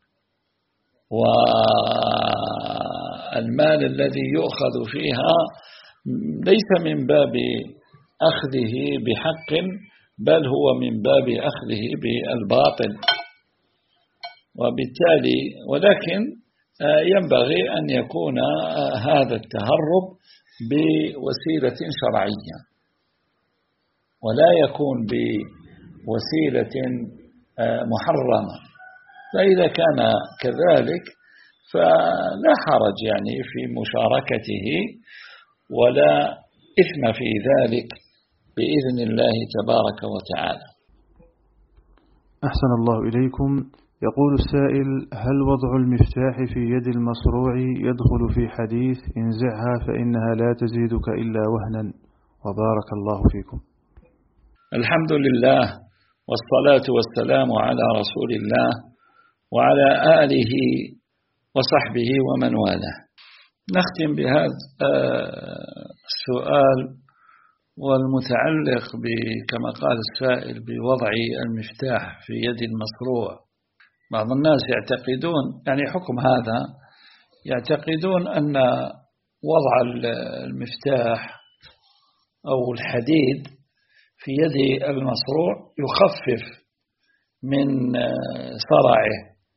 والمال الذي يؤخذ فيها ليس من باب أخذه بحق، بل هو من باب أخذه بالباطل، وبالتالي ولكن ينبغي أن يكون هذا التهرب بوسيلة شرعية، ولا يكون بوسيلة محرمة. فإذا كان كذلك فلا حرج يعني في مشاركته ولا إثم في ذلك بإذن الله تبارك وتعالى. أحسن الله إليكم. يقول السائل: هل وضع المفتاح في يد المصروع يدخل في حديث انزعها فإنها لا تزيدك إلا وهنا؟ وبارك الله فيكم. الحمد لله والصلاة والسلام على رسول الله وعلى آله وصحبه ومن والاه. نختم بهذا السؤال والمتعلق كما قال السائل بوضع المفتاح في يد المصروع. بعض الناس يعتقدون يعني حكم هذا، يعتقدون أن وضع المفتاح أو الحديد في يد المصروع يخفف من صرعه،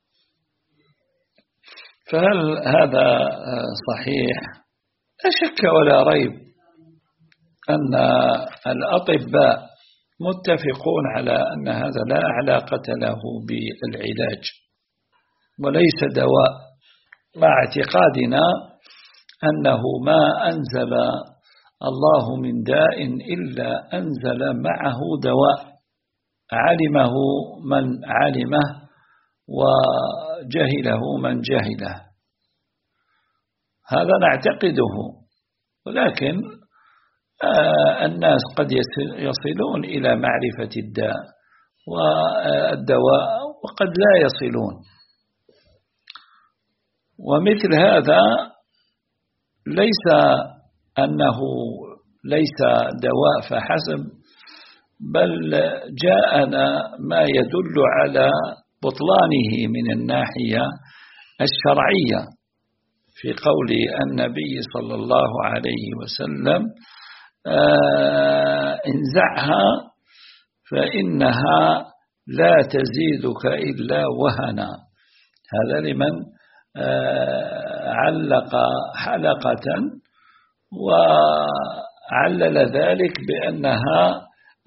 فهل هذا صحيح؟ لا شك ولا ريب أن الأطباء متفقون على أن هذا لا علاقة له بالعلاج وليس دواء، مع اعتقادنا أنه ما أنزل الله من داء إلا أنزل معه دواء، علمه من علمه وجهله من جهله، هذا نعتقده. ولكن الناس قد يصلون إلى معرفة الداء والدواء وقد لا يصلون، ومثل هذا ليس أنه ليس دواء فحسب، بل جاءنا ما يدل على بطلانه من الناحية الشرعية في قول النبي صلى الله عليه وسلم: انزعها فإنها لا تزيدك إلا وهنا. هذا لمن علق حلقة وعلل ذلك بأنها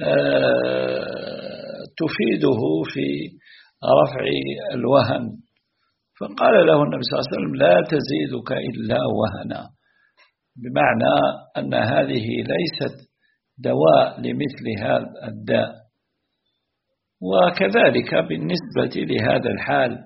تفيده في رفع الوهن، فقال له النبي صلى الله عليه وسلم لا تزيدك إلا وهنا، بمعنى أن هذه ليست دواء لمثل هذا الداء. وكذلك بالنسبة لهذا الحال،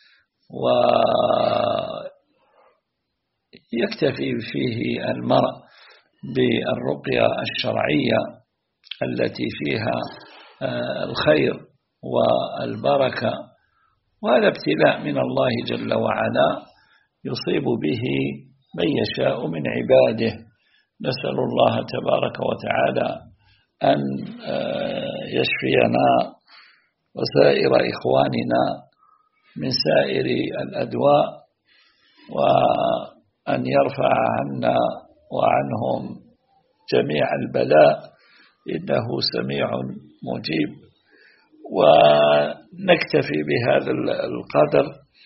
ويكتفي فيه المرء بالرقية الشرعية التي فيها الخير والبركة، وهذا ابتلاء من الله جل وعلا يصيب به من يشاء من عباده. نسأل الله تبارك وتعالى أن يشفينا وسائر إخواننا من سائر الأدواء، وأن يرفع عنا وعنهم جميع البلاء، إنه سميع مجيب. ونكتفي بهذا القدر،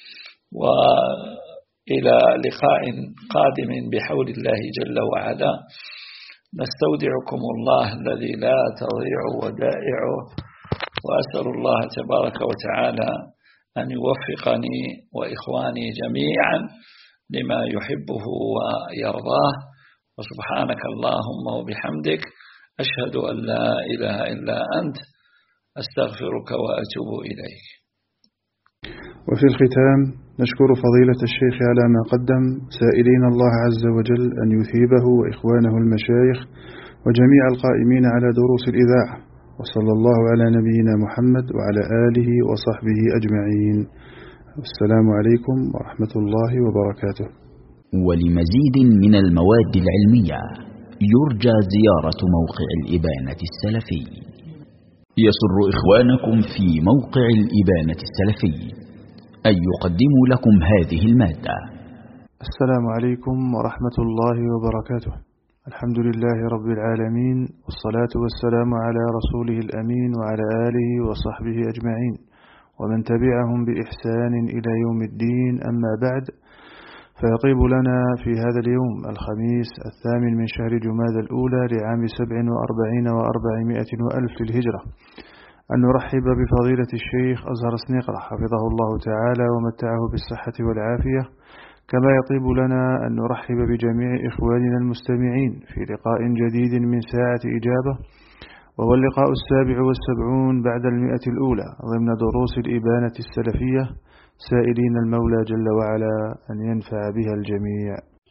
وإلى لقاء قادم بحول الله جل وعلا. نستودعكم الله الذي لا تضيع ودائعه، وأسأل الله تبارك وتعالى أن يوفقني وإخواني جميعا لما يحبه ويرضاه. وسبحانك اللهم وبحمدك، أشهد أن لا إله إلا أنت، أستغفرك وأتوب إليك. وفي الختام نشكر فضيلة الشيخ على ما قدم، سائلين الله عز وجل أن يثيبه وإخوانه المشايخ وجميع القائمين على دروس الإذاعة، وصلى الله على نبينا محمد وعلى آله وصحبه أجمعين. والسلام عليكم ورحمة الله وبركاته. ولمزيد من المواد العلمية يرجى زيارة موقع الإبانة السلفي. يسر إخوانكم في موقع الإبانة السلفي أن يقدموا لكم هذه المادة. السلام عليكم ورحمة الله وبركاته. الحمد لله رب العالمين، والصلاة والسلام على رسوله الأمين وعلى آله وصحبه أجمعين، ومن تبعهم بإحسان إلى يوم الدين. أما بعد، فيطيب لنا في هذا اليوم الخميس 8 من شهر جمادى الأولى لعام 47 و400 وألف للهجرة أن نرحب بفضيلة الشيخ أزهر سنيقرة حفظه الله تعالى ومتعه بالصحة والعافية، كما يطيب لنا أن نرحب بجميع إخواننا المستمعين في لقاء جديد من ساعة إجابة، وهو اللقاء 77 بعد 100 الأولى ضمن دروس الإبانة السلفية، سائلين المولى جل وعلا أن ينفع بها الجميع.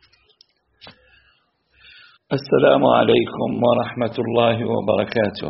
السلام عليكم ورحمة الله وبركاته.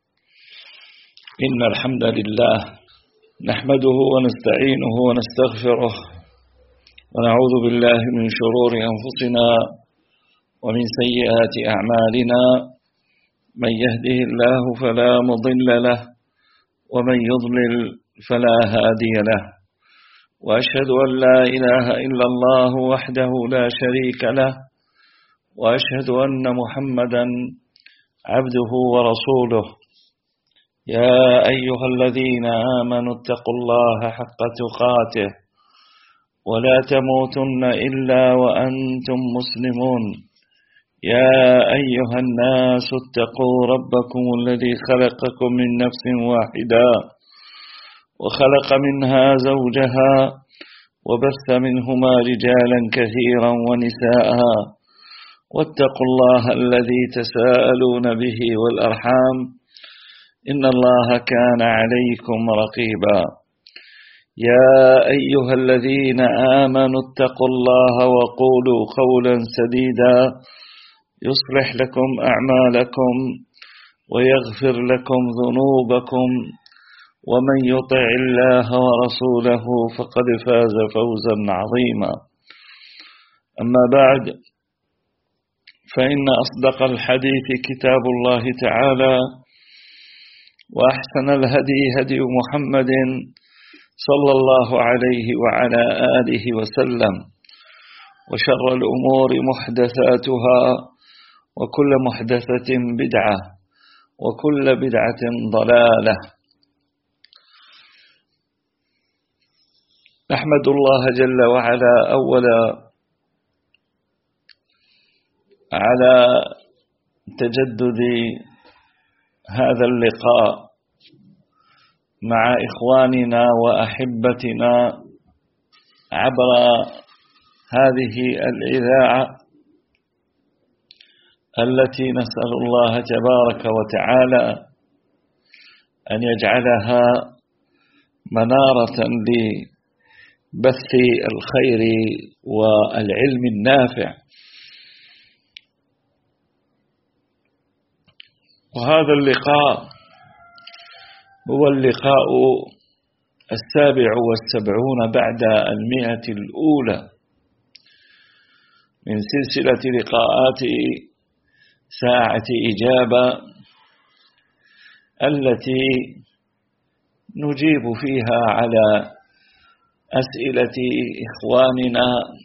إن الحمد لله نحمده ونستعينه ونستغفره، ونعوذ بالله من شرور أنفسنا ومن سيئات أعمالنا. من يهده الله فلا مضل له، ومن يضلل فلا هادي له. وأشهد أن لا إله إلا الله وحده لا شريك له، وأشهد أن محمدا عبده ورسوله. يا أيها الذين آمنوا اتقوا الله حق تقاته، ولا تموتن إلا وأنتم مسلمون. يا أيها الناس اتقوا ربكم الذي خلقكم من نفس واحدة، وخلق منها زوجها، وبث منهما رجالا كثيرا ونساء. واتقوا الله الذي تساءلون به والأرحام، إن الله كان عليكم رقيبا. يا أيها الذين آمنوا اتقوا الله وقولوا قولا سديدا يصلح لكم أعمالكم ويغفر لكم ذنوبكم، ومن يطع الله ورسوله فقد فاز فوزا عظيما. أما بعد، فإن أصدق الحديث كتاب الله تعالى، وأحسن الهدي هدي محمد صلى الله عليه وعلى آله وسلم، وشر الأمور محدثاتها، وكل محدثة بدعة، وكل بدعة ضلالة. نحمد الله جل وعلا أولا على تجدد هذا اللقاء مع إخواننا وأحبتنا عبر هذه الإذاعة التي نسأل الله تبارك وتعالى أن يجعلها منارة لبث الخير والعلم النافع. وهذا اللقاء هو اللقاء 77 بعد 100 الأولى من سلسلة لقاءات ساعة إجابة التي نجيب فيها على أسئلة إخواننا،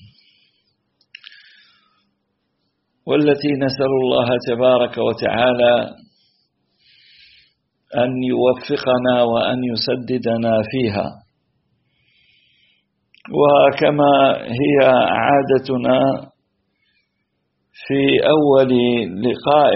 والتي نسأل الله تبارك وتعالى أن يوفقنا وأن يسددنا فيها. وكما هي عادتنا في أول لقاء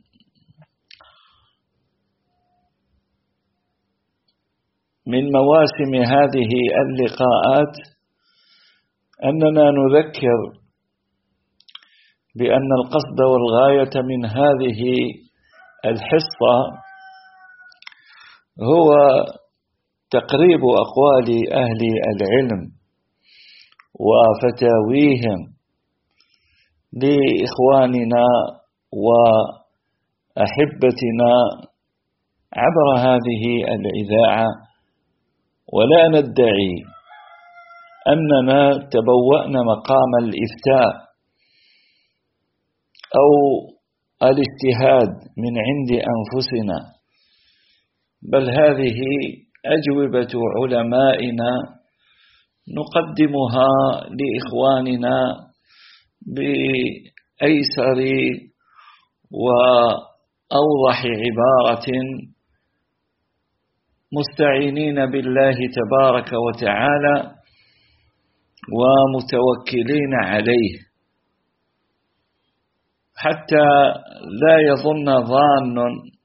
من مواسم هذه اللقاءات أننا نذكر بأن القصد والغاية من هذه الحصة هو تقريب أقوال أهل العلم وفتاويهم لإخواننا وأحبتنا عبر هذه الإذاعة، ولا ندعي أننا تبوأنا مقام الإفتاء أو الاجتهاد من عند أنفسنا، بل هذه أجوبة علمائنا نقدمها لإخواننا بأيسر وأوضح عبارة مستعينين بالله تبارك وتعالى ومتوكلين عليه، حتى لا يظن ظان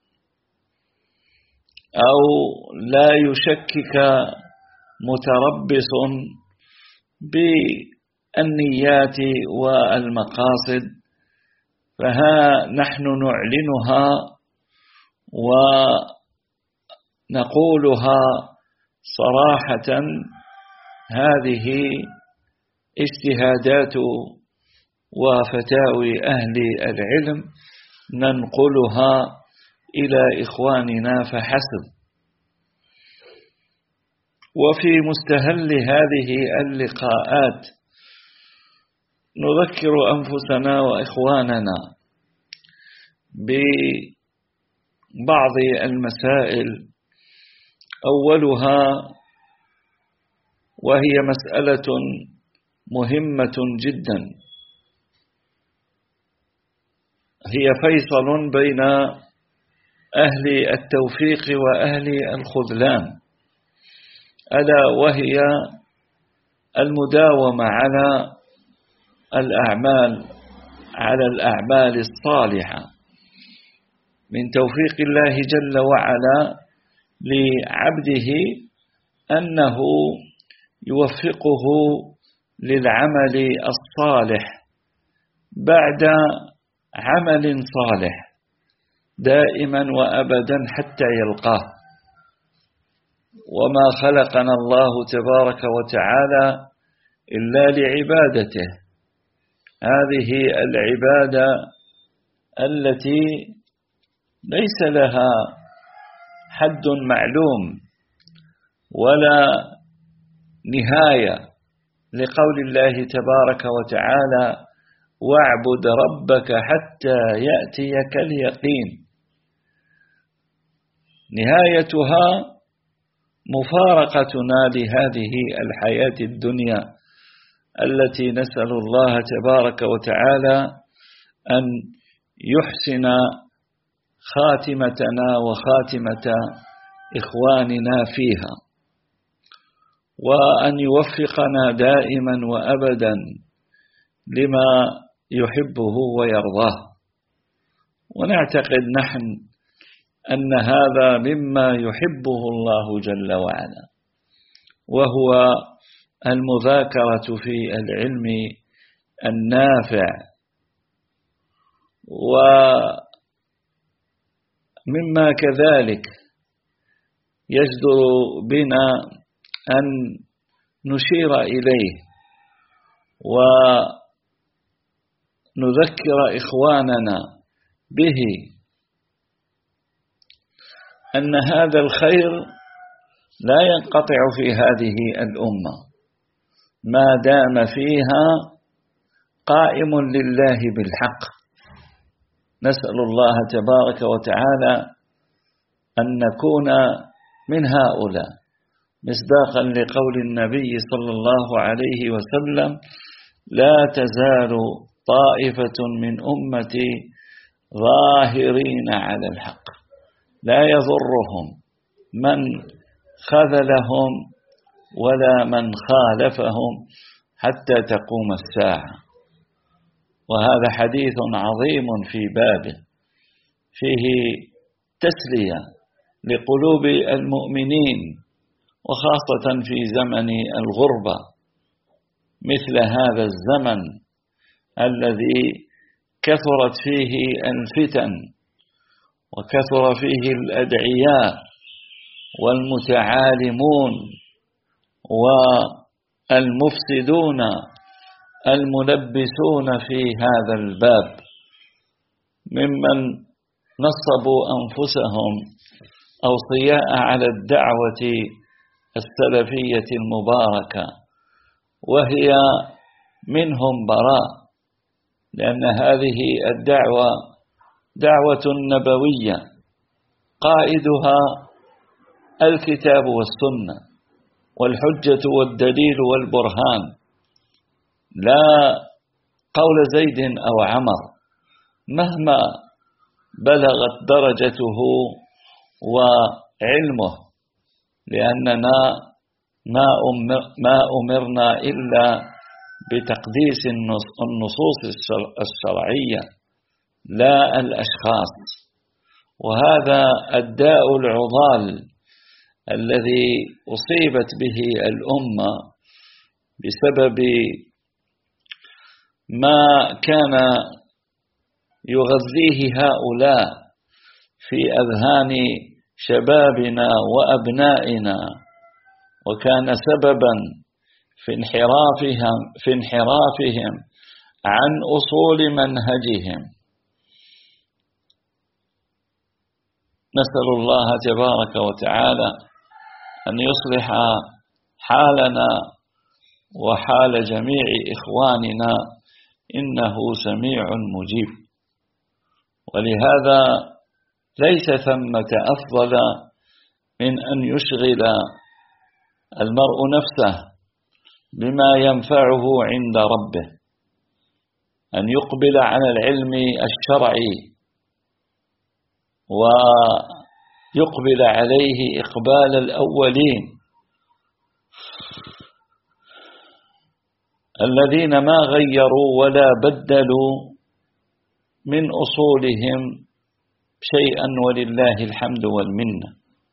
أو لا يشكك متربص بالنيات والمقاصد، فها نحن نعلنها ونقولها صراحة. هذه اجتهادات وفتاوي أهل العلم ننقلها إلى إخواننا فحسب. وفي مستهل هذه اللقاءات نذكر أنفسنا وإخواننا ببعض المسائل، أولها وهي مسألة مهمة جدا، هي فيصل بين أهل التوفيق وأهل الخذلان، ألا وهي المداومة على الأعمال الصالحة من توفيق الله جل وعلا لعبده، أنه يوفقه للعمل الصالح بعد عمل صالح دائما وأبدا حتى يلقاه. وما خلقنا الله تبارك وتعالى إلا لعبادته، هذه العبادة التي ليس لها حد معلوم ولا نهاية، لقول الله تبارك وتعالى: واعبد ربك حتى يأتيك اليقين. نهايتها مفارقتنا لهذه الحياة الدنيا التي نسأل الله تبارك وتعالى أن يحسن خاتمتنا وخاتمة إخواننا فيها، وأن يوفقنا دائما وأبدا لما يحبه ويرضاه. ونعتقد نحن أن هذا مما يحبه الله جل وعلا، وهو المذاكرة في العلم النافع. ومما كذلك يجدر بنا أن نشير إليه ونذكر إخواننا به أن هذا الخير لا ينقطع في هذه الأمة ما دام فيها قائم لله بالحق. نسأل الله تبارك وتعالى أن نكون من هؤلاء، مصداقا لقول النبي صلى الله عليه وسلم: لا تزال طائفة من أمتي ظاهرين على الحق لا يضرهم من خذلهم ولا من خالفهم حتى تقوم الساعة. وهذا حديث عظيم في بابه، فيه تسلية لقلوب المؤمنين، وخاصة في زمن الغربة مثل هذا الزمن الذي كثرت فيه الفتن وكثر فيه الأدعياء والمتعالمون والمفسدون الملبسون في هذا الباب، ممن نصبوا أنفسهم أوصياء على الدعوة السلفية المباركة، وهي منهم براء، لأن هذه الدعوة دعوة نبوية قائدها الكتاب والسنة والحجة والدليل والبرهان، لا قول زيد أو عمر مهما بلغت درجته وعلمه، لأننا ما أمرنا إلا بتقديس النصوص الشرعية لا الأشخاص. وهذا الداء العضال الذي أصيبت به الأمة بسبب ما كان يغذيه هؤلاء في أذهان شبابنا وأبنائنا، وكان سببا في انحرافهم عن أصول منهجهم. نسأل الله تبارك وتعالى أن يصلح حالنا وحال جميع إخواننا، إنه سميع مجيب. ولهذا ليس ثمة أفضل من أن يشغل المرء نفسه بما ينفعه عند ربه، أن يقبل على العلم الشرعي ويقبل عليه إقبال الأولين الذين ما غيروا ولا بدلوا من أصولهم شيئا، ولله الحمد والمنة.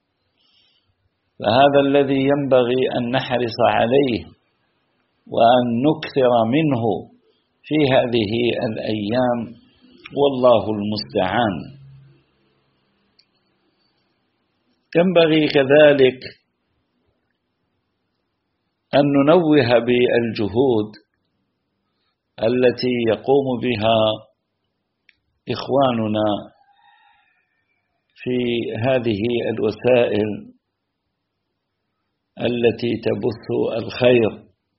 فهذا الذي ينبغي أن نحرص عليه وأن نكثر منه في هذه الأيام، والله المستعان. ينبغي كذلك أن ننوه بالجهود التي يقوم بها إخواننا في هذه الوسائل التي تبث الخير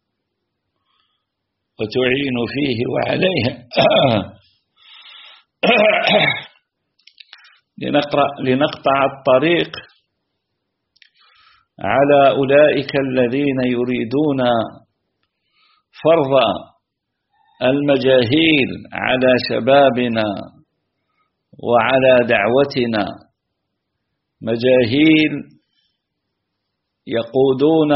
وتعين فيه وعليه لنقطع الطريق على أولئك الذين يريدون فرض المجاهيل على شبابنا وعلى دعوتنا مجاهيل يقودون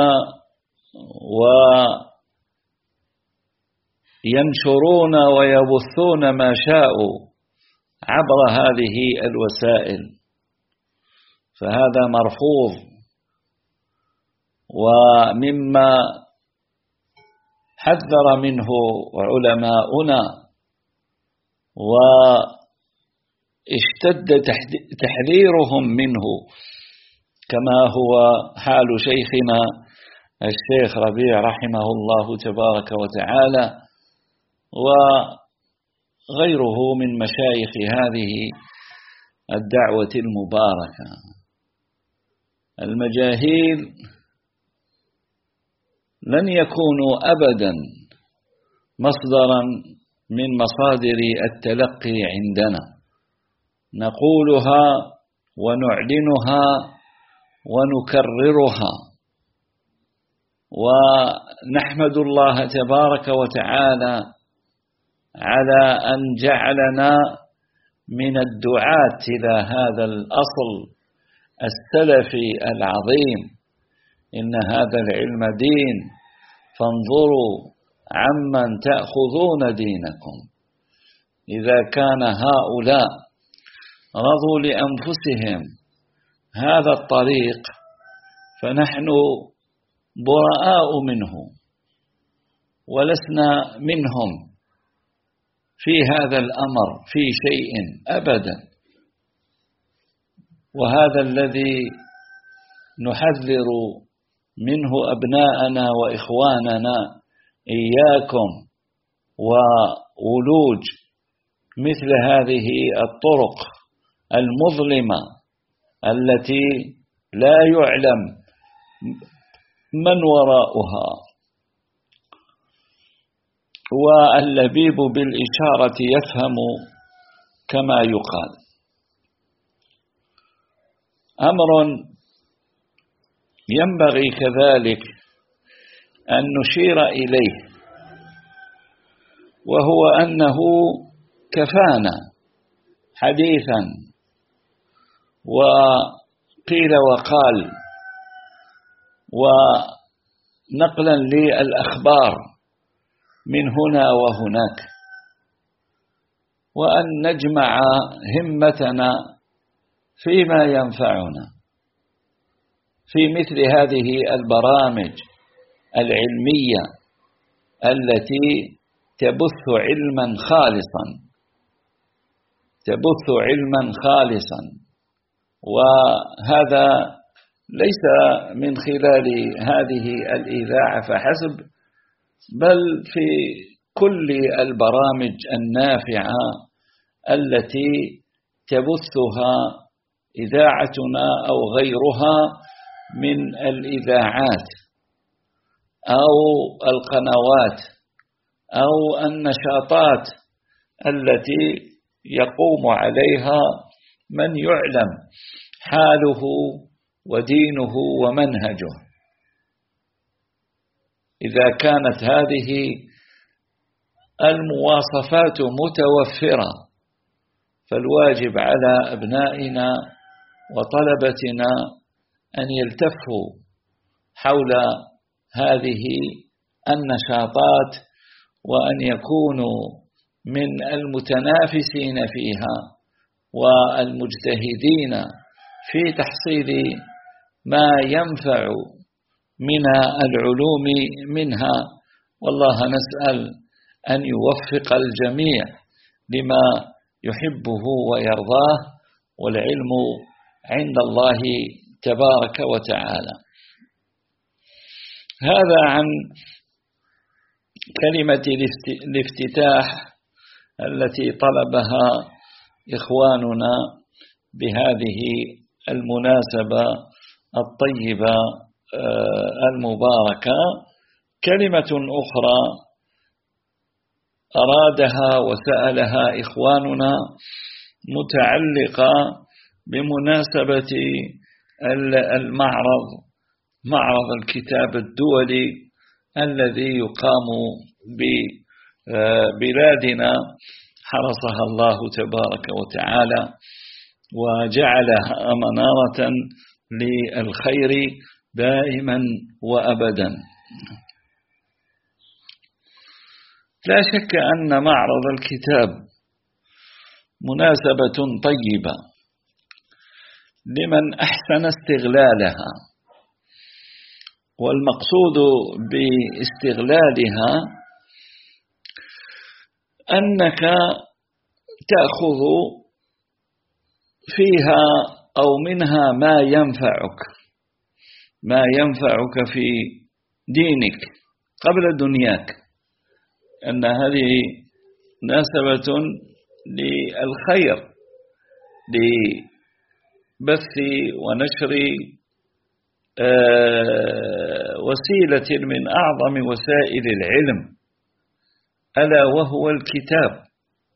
وينشرون ويبثون ما شاءوا عبر هذه الوسائل، فهذا مرفوض. ومما حذر منه علماؤنا واشتد تحذيرهم منه، كما هو حال شيخنا الشيخ ربيع رحمه الله تبارك وتعالى وغيره من مشايخ هذه الدعوة المباركة. المجاهيل لن يكونوا أبدا مصدرا من مصادر التلقي عندنا، نقولها ونعلنها ونكررها، ونحمد الله تبارك وتعالى على أن جعلنا من الدعاة إلى هذا الأصل السلفي العظيم: إن هذا العلم دين فانظروا عمن تأخذون دينكم. إذا كان هؤلاء رضوا لأنفسهم هذا الطريق فنحن براء منه ولسنا منهم في هذا الأمر في شيء أبدا. وهذا الذي نحذر منه أبناءنا وإخواننا إياكم وولوج مثل هذه الطرق المظلمة التي لا يعلم من وراءها. واللبيب بالإشارة يفهم كما يقال. أمر ينبغي كذلك أن نشير إليه، وهو أنه كفانا حديثا وقيل وقال ونقلا للأخبار من هنا وهناك، وأن نجمع همتنا فيما ينفعنا في مثل هذه البرامج العلمية التي تبث علما خالصا، وهذا ليس من خلال هذه الإذاعة فحسب، بل في كل البرامج النافعة التي تبثها إذاعتنا أو غيرها من الإذاعات أو القنوات أو النشاطات التي يقوم عليها من يعلم حاله ودينه ومنهجه. إذا كانت هذه المواصفات متوفرة فالواجب على أبنائنا وطلبتنا أن يلتفوا حول هذه النشاطات وأن يكونوا من المتنافسين فيها والمجتهدين في تحصيل ما ينفع من العلوم منها. والله نسأل أن يوفق الجميع لما يحبه ويرضاه، والعلم عند الله تبارك وتعالى. هذا عن كلمة الافتتاح التي طلبها إخواننا بهذه المناسبة الطيبة المباركة. كلمة أخرى أرادها وسألها إخواننا متعلقة بمناسبة معرض الكتاب الدولي الذي يقام ببلادنا حرسها الله تبارك وتعالى وجعلها منارة للخير دائما وأبدا. لا شك أن معرض الكتاب مناسبة طيبة لمن أحسن استغلالها، والمقصود باستغلالها أنك تأخذ فيها أو منها ما ينفعك في دينك قبل دنياك، أن هذه مناسبة للخير، لبث ونشر وسيلة من أعظم وسائل العلم، ألا وهو الكتاب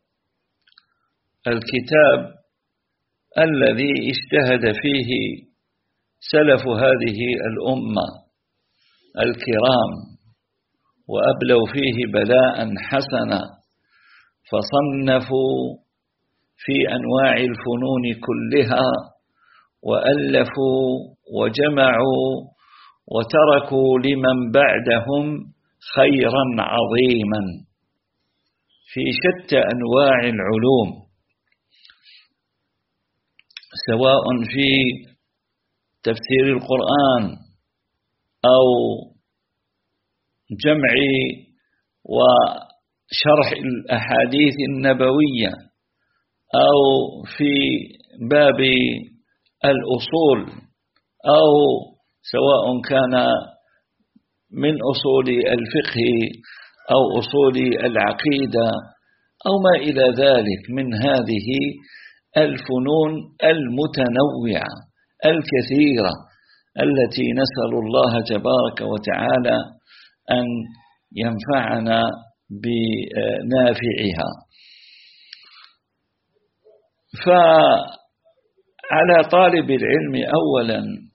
الذي اجتهد فيه سلف هذه الأمة الكرام وأبلوا فيه بلاء حسنا، فصنفوا في أنواع الفنون كلها وألفوا وجمعوا وتركوا لمن بعدهم خيرا عظيما في شتى أنواع العلوم، سواء في تفسير القرآن أو جمع وشرح الأحاديث النبوية، أو في باب الأصول، أو سواء كان من أصول الفقه أو أصول العقيدة أو ما إلى ذلك من هذه الفنون المتنوعة الكثيرة التي نسأل الله تبارك وتعالى أن ينفعنا بنافعها. فعلى طالب العلم أولا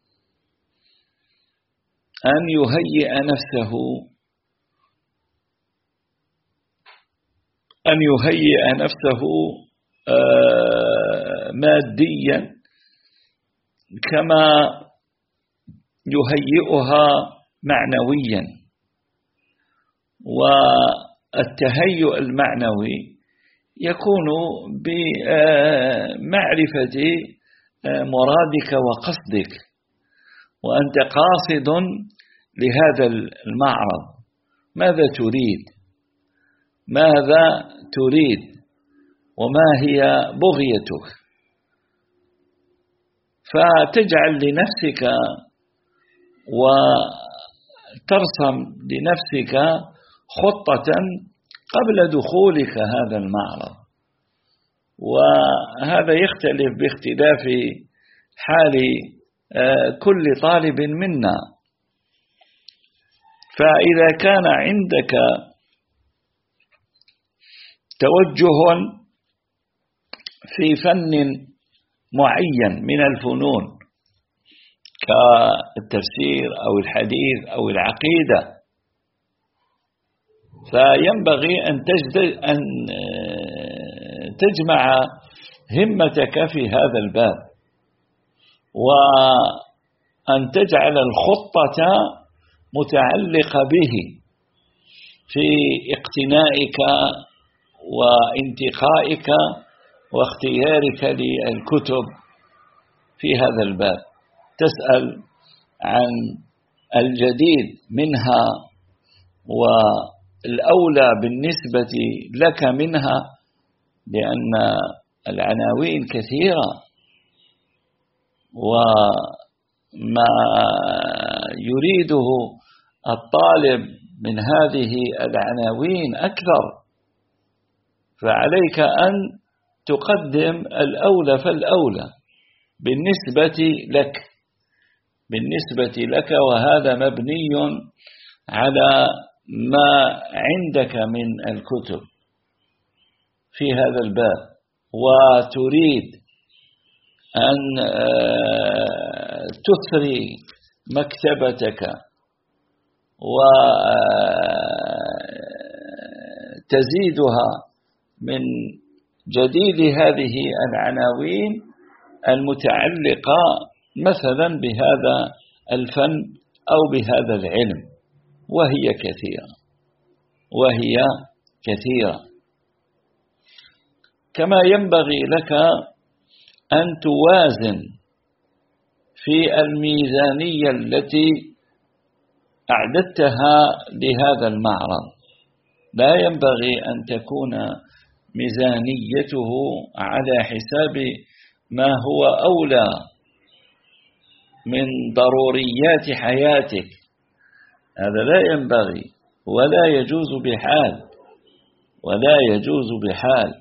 أن يهيئ نفسه ماديا كما يهيئها معنويا، والتهيؤ المعنوي يكون بمعرفة مرادك وقصدك، وأنت قاصد لهذا المعرض، ماذا تريد وما هي بغيتك، فتجعل لنفسك وترسم لنفسك خطة قبل دخولك هذا المعرض. وهذا يختلف باختلاف حال كل طالب منا، فإذا كان عندك توجه في فن معين من الفنون كالتفسير أو الحديث أو العقيدة، فينبغي أن تجمع همتك في هذا الباب، وأن تجعل الخطة متعلقة به في اقتنائك وانتقائك واختيارك للكتب في هذا الباب، تسأل عن الجديد منها والأولى بالنسبة لك منها، لأن العناوين كثيرة وما يريده الطالب من هذه العناوين أكثر، فعليك أن تقدم الأولى فالأولى بالنسبة لك، وهذا مبني على ما عندك من الكتب في هذا الباب، وتريد أن تثري مكتبتك وتزيدها من جديد هذه العناوين المتعلقة مثلا بهذا الفن أو بهذا العلم، وهي كثيرة. كما ينبغي لك أن توازن في الميزانية التي أعددتها لهذا المعرض. لا ينبغي أن تكون ميزانيته على حساب ما هو أولى من ضروريات حياتك، هذا لا ينبغي ولا يجوز بحال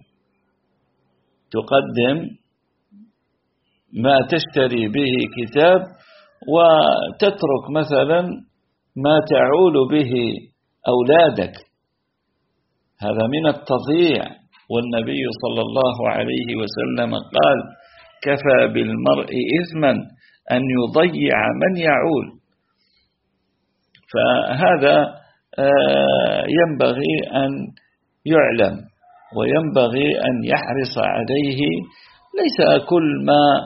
تقدم ما تشتري به كتاب وتترك مثلا ما تعول به أولادك، هذا من التضييع. والنبي صلى الله عليه وسلم قال: كفى بالمرء إثما أن يضيع من يعول. فهذا ينبغي أن يعلم، وينبغي أن يحرص عليه. ليس كل ما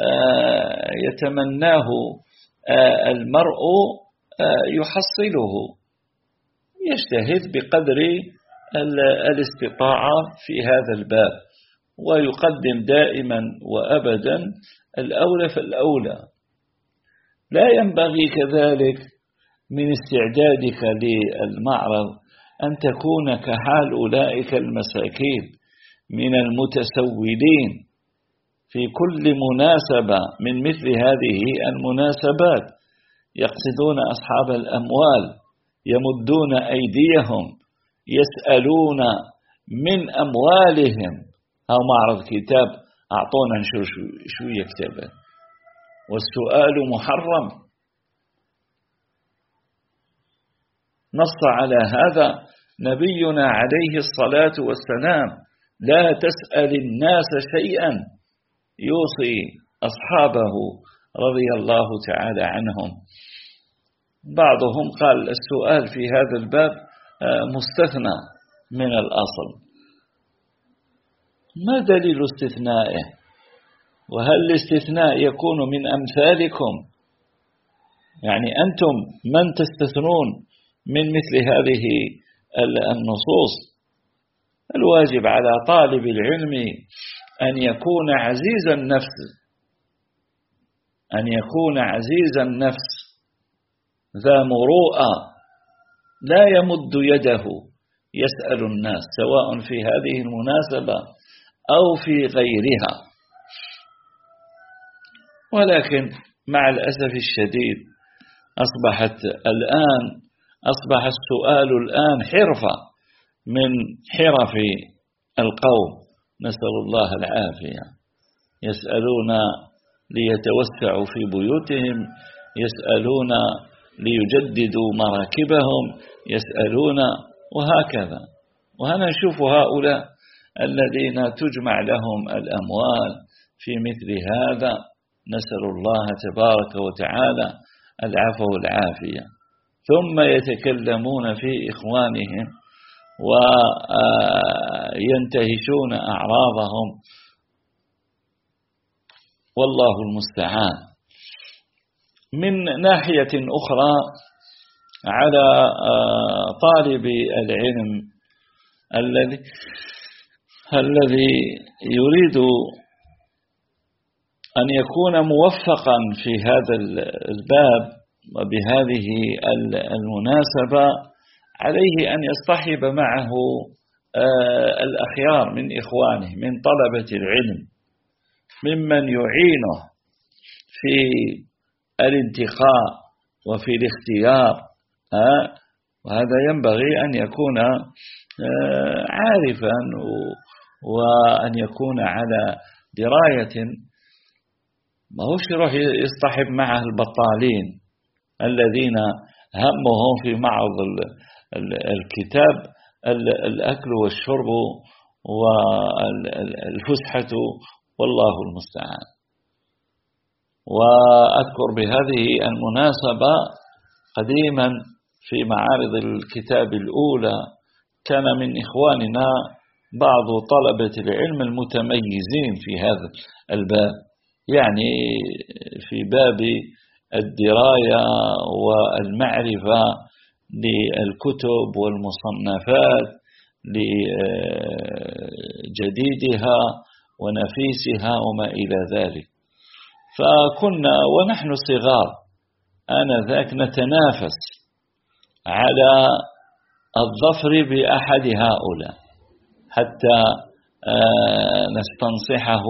يتمناه المرء يحصله، يجتهد بقدر الاستطاعة في هذا الباب، ويقدم دائما وأبدا الأولى فالأولى. لا ينبغي كذلك من استعدادك للمعرض أن تكون كحال أولئك المساكين من المتسولين في كل مناسبة من مثل هذه المناسبات، يقصدون أصحاب الأموال، يمدون أيديهم، يسألون من أموالهم. أو معرض كتاب، أعطونا نشوف شو يكتبه، والسؤال محرم. نص على هذا نبينا عليه الصلاة والسلام: لا تسأل الناس شيئا، يوصي أصحابه رضي الله تعالى عنهم. بعضهم قال السؤال في هذا الباب مستثنى من الأصل. ما دليل استثنائه؟ وهل الاستثناء يكون من أمثالكم؟ يعني أنتم من تستثنون من مثل هذه النصوص؟ الواجب على طالب العلم أن يكون عزيز النفس، ذا مروءة، لا يمد يده يسأل الناس، سواء في هذه المناسبة أو في غيرها. ولكن مع الأسف الشديد أصبح السؤال الآن حرفة من حرف القوم، نسأل الله العافية. يسألون ليتوسعوا في بيوتهم، يسألون ليجددوا مراكبهم، يسألون وهكذا. وأنا نشوف هؤلاء الذين تجمع لهم الأموال في مثل هذا، نسأل الله تبارك وتعالى العفو والعافية، ثم يتكلمون في إخوانهم وينتهشون أعراضهم، والله المستعان. من ناحية أخرى، على طالب العلم الذي يريد أن يكون موفقا في هذا الباب وبهذه المناسبة، عليه أن يصطحب معه الأخيار من إخوانه، من طلبة العلم، ممن يعينه في الانتقاء وفي الاختيار. وهذا ينبغي أن يكون عارفا وأن يكون على دراية، ما هوش يروح يصطحب معه البطالين الذين همهم في معرض الكتاب الأكل والشرب والفسحة، والله المستعان. وأذكر بهذه المناسبة قديما في معارض الكتاب الأولى كان من إخواننا بعض طلبة العلم المتميزين في هذا الباب، يعني في باب الدراية والمعرفة للكتب والمصنفات لجديدها ونفيسها وما إلى ذلك. فكنا ونحن صغار آنذاك نتنافس على الظفر بأحد هؤلاء حتى نستنصحه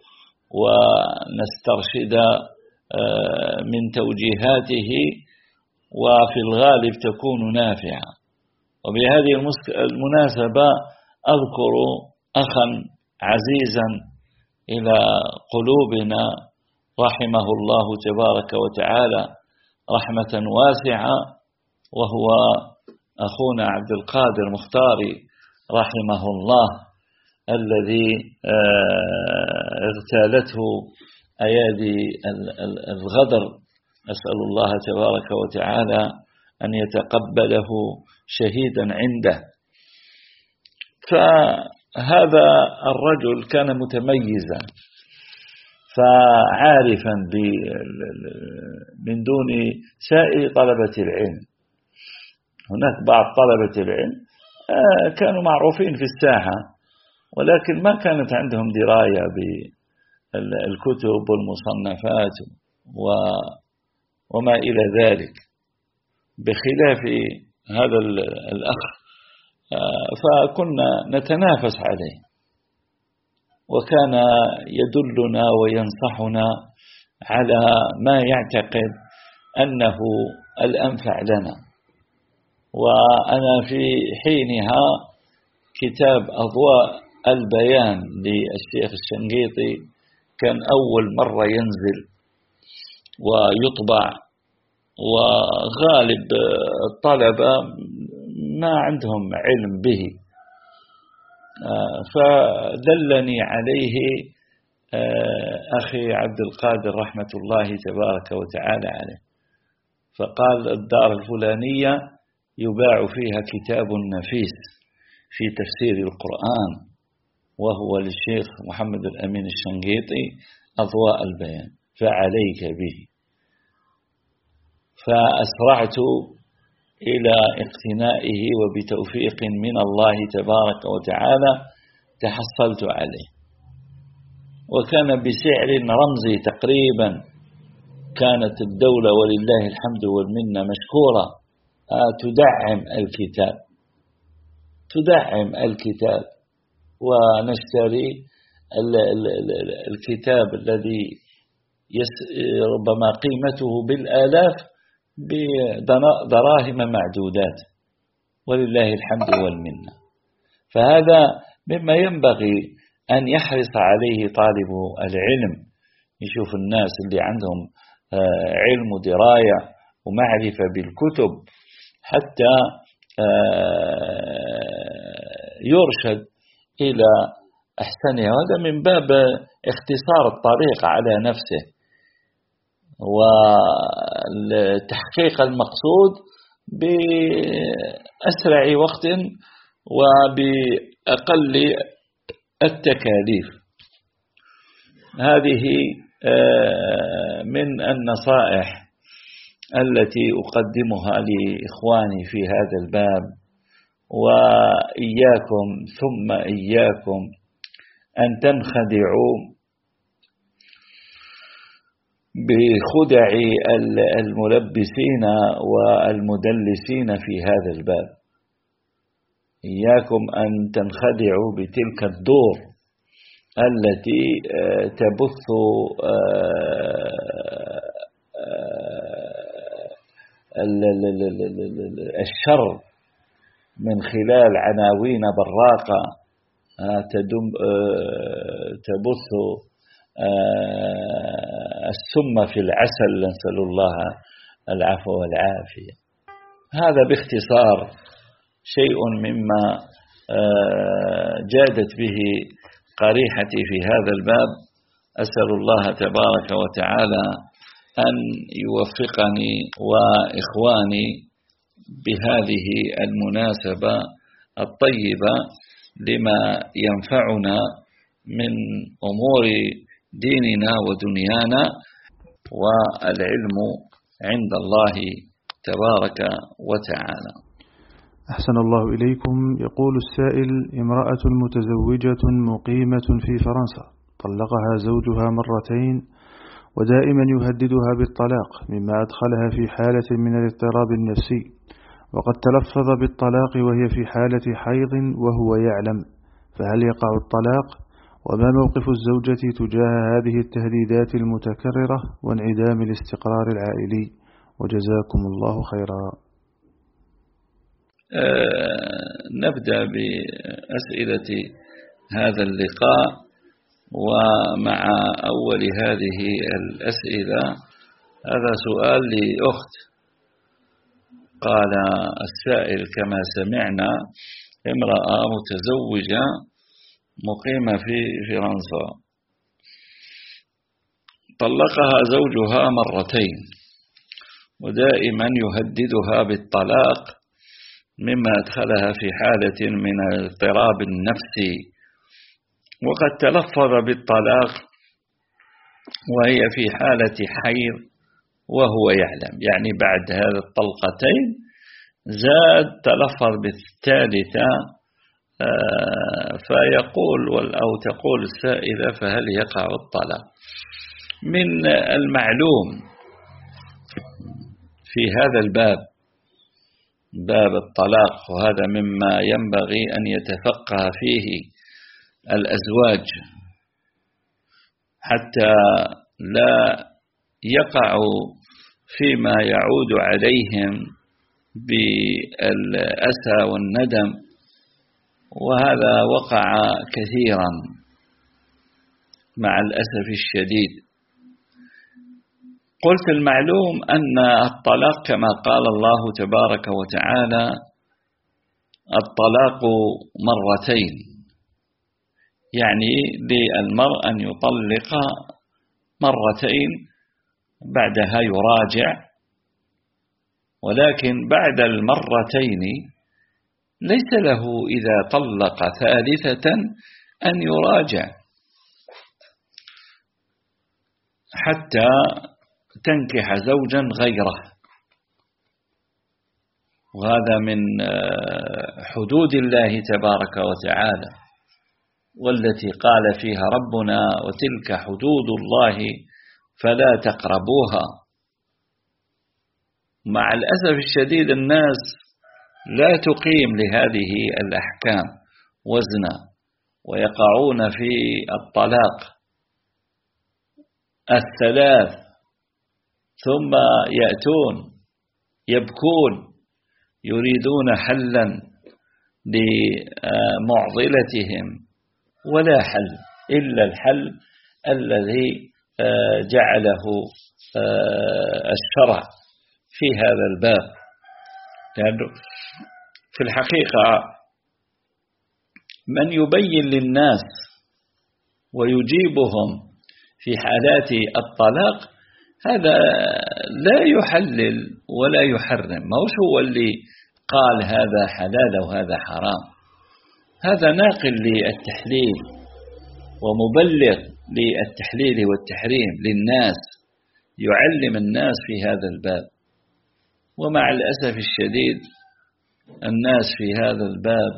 ونسترشد من توجيهاته، وفي الغالب تكون نافعة. وبهذه المناسبة أذكر أخا عزيزا إلى قلوبنا رحمه الله تبارك وتعالى رحمة واسعة، وهو أخونا عبد القادر مختاري رحمه الله، الذي اغتالته أيادي الغدر. أسأل الله تبارك وتعالى أن يتقبله شهيدا عنده. فهذا الرجل كان متميزا، فعارفا من دون سائر طلبة العلم. هناك بعض طلبة العلم كانوا معروفين في الساحة، ولكن ما كانت عندهم دراية بالكتب والمصنفات وما إلى ذلك، بخلاف هذا الأخ. فكنا نتنافس عليه، وكان يدلنا وينصحنا على ما يعتقد أنه الأنفع لنا. وأنا في حينها كتاب أضواء البيان للشيخ الشنقيطي كان أول مرة ينزل ويطبع، وغالب الطلبة ما عندهم علم به، فدلني عليه أخي عبد القادر رحمة الله تبارك وتعالى عليه، فقال الدار الفلانية يباع فيها كتاب نفيس في تفسير القرآن، وهو للشيخ محمد الأمين الشنقيطي أضواء البيان، فعليك به. فأسرعت إلى اقتنائه، وبتوفيق من الله تبارك وتعالى تحصلت عليه. وكان بسعر رمزي تقريبا. كانت الدولة ولله الحمد والمنة مشكورة تدعم الكتاب، ونشتري الكتاب الذي ربما قيمته بالآلاف بدراهم معدودات، ولله الحمد والمنة. فهذا مما ينبغي أن يحرص عليه طالب العلم، يشوف الناس اللي عندهم علم ودراية ومعرفة بالكتب حتى يرشد إلى أحسنها. وهذا من باب اختصار الطريق على نفسه وتحقيق المقصود بأسرع وقت وبأقل التكاليف. هذه من النصائح التي أقدمها لإخواني في هذا الباب. وإياكم ثم إياكم أن تنخدعوا بخدع الملبسين والمدلسين في هذا الباب. إياكم أن تنخدعوا بتلك الدور التي تبث الشر من خلال عناوين براقة تبث السم في العسل، نسأل الله العفو والعافية. هذا باختصار شيء مما جادت به قريحتي في هذا الباب. أسأل الله تبارك وتعالى أن يوفقني وإخواني بهذه المناسبة الطيبة لما ينفعنا من أمور ديننا ودنيانا، والعلم عند الله تبارك وتعالى. أحسن الله إليكم. يقول السائل: امرأة متزوجة مقيمة في فرنسا طلقها زوجها مرتين ودائما يهددها بالطلاق، مما أدخلها في حالة من الاضطراب النفسي، وقد تلفظ بالطلاق وهي في حالة حيض وهو يعلم، فهل يقع الطلاق؟ وما موقف الزوجة تجاه هذه التهديدات المتكررة وانعدام الاستقرار العائلي؟ وجزاكم الله خيرا. نبدأ بأسئلة هذا اللقاء. ومع أول هذه الأسئلة، هذا سؤال لأخت. قال السائل: كما سمعنا امرأة متزوجة مقيمة في فرنسا طلقها زوجها مرتين ودائما يهددها بالطلاق، مما أدخلها في حالة من الاضطراب النفسي، وقد تلفظ بالطلاق وهي في حالة حيض وهو يعلم. يعني بعد هذه الطلقتين زاد تلفظ بالثالثة. فيقول أو تقول السائلة: فهل يقع الطلاق؟ من المعلوم في هذا الباب، باب الطلاق، وهذا مما ينبغي أن يتفقه فيه الأزواج حتى لا يقعوا فيما يعود عليهم بالأسى والندم، وهذا وقع كثيرا مع الأسف الشديد. قلت المعلوم أن الطلاق كما قال الله تبارك وتعالى: الطلاق مرتين، يعني للمرء أن يطلق مرتين بعدها يراجع، ولكن بعد المرتين ليس له إذا طلق ثالثة أن يراجع حتى تنكح زوجا غيره، وهذا من حدود الله تبارك وتعالى، والتي قال فيها ربنا: وتلك حدود الله فلا تقربوها. مع الأسف الشديد الناس لا تقيم لهذه الأحكام وزنا، ويقعون في الطلاق الثلاث، ثم يأتون يبكون يريدون حلا لمعضلتهم، ولا حل إلا الحل الذي جعله الشرع في هذا الباب. لأنه في الحقيقة من يبين للناس ويجيبهم في حالات الطلاق هذا لا يحلل ولا يحرم، ما هو اللي قال هذا حلال وهذا حرام، هذا ناقل للتحليل ومبلغ للتحليل والتحريم للناس، يعلم الناس في هذا الباب. ومع الأسف الشديد الناس في هذا الباب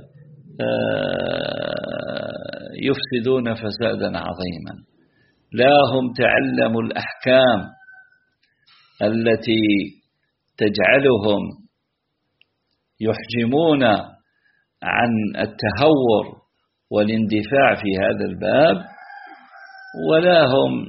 يفسدون فسادا عظيما، لا هم تعلموا الأحكام التي تجعلهم يحجمون عن التهور والاندفاع في هذا الباب، ولا هم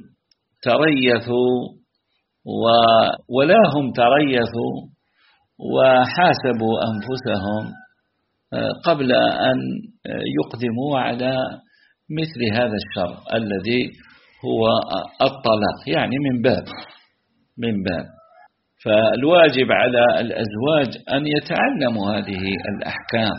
تريثوا وحاسبوا أنفسهم قبل أن يقدموا على مثل هذا الشر الذي هو الطلاق، يعني من باب. فالواجب على الأزواج أن يتعلموا هذه الأحكام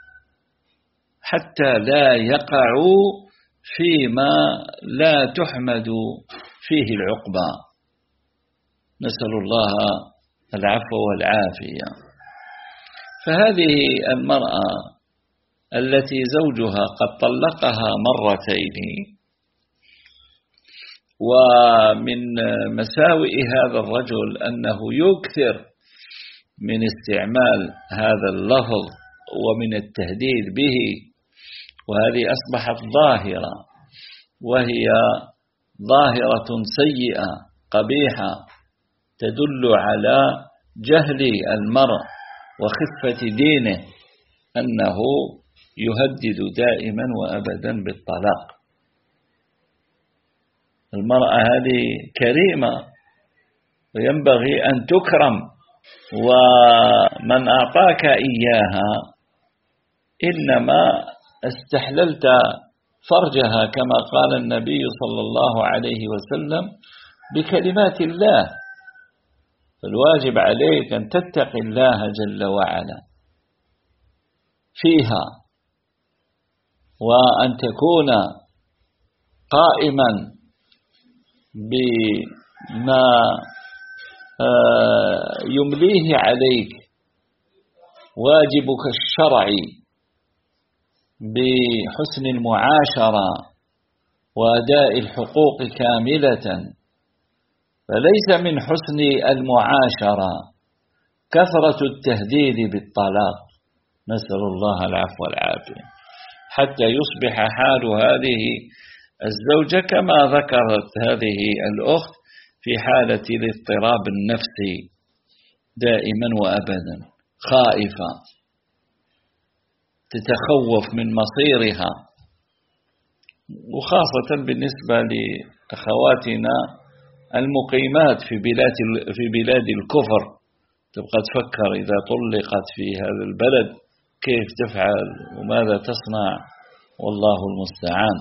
حتى لا يقعوا فيما لا تحمد فيه العقبى. نسأل الله العفو والعافية. فهذه المرأة التي زوجها قد طلقها مرتين. ومن مساوئ هذا الرجل أنه يكثر من استعمال هذا اللفظ ومن التهديد به، وهذه أصبحت ظاهرة، وهي ظاهرة سيئة قبيحة تدل على جهل المرء وخفة دينه، أنه يهدد دائما وأبدا بالطلاق. المرأة هذه كريمة وينبغي أن تكرم، ومن أعطاك إياها إنما استحللت فرجها كما قال النبي صلى الله عليه وسلم بكلمات الله. فالواجب عليك أن تتقي الله جل وعلا فيها، وأن تكون قائما بما يمليه عليك واجبك الشرعي بحسن المعاشرة وأداء الحقوق كاملة. فليس من حسن المعاشرة كثرة التهديد بالطلاق، نسأل الله العفو والعافية، حتى يصبح حال هذه الزوجة كما ذكرت هذه الأخت في حالة الاضطراب النفسي دائما وأبدا، خائفة تتخوف من مصيرها. وخاصة بالنسبة لأخواتنا المقيمات في بلاد الكفر، تبقى تفكر إذا طلقت في هذا البلد كيف تفعل وماذا تصنع، والله المستعان.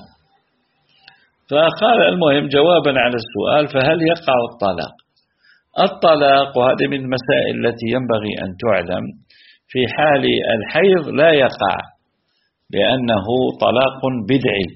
فقال المهم جوابا على السؤال، فهل يقع الطلاق؟ الطلاق، وهذه من المسائل التي ينبغي أن تعلم، في حال الحيض لا يقع، لأنه طلاق بدعي.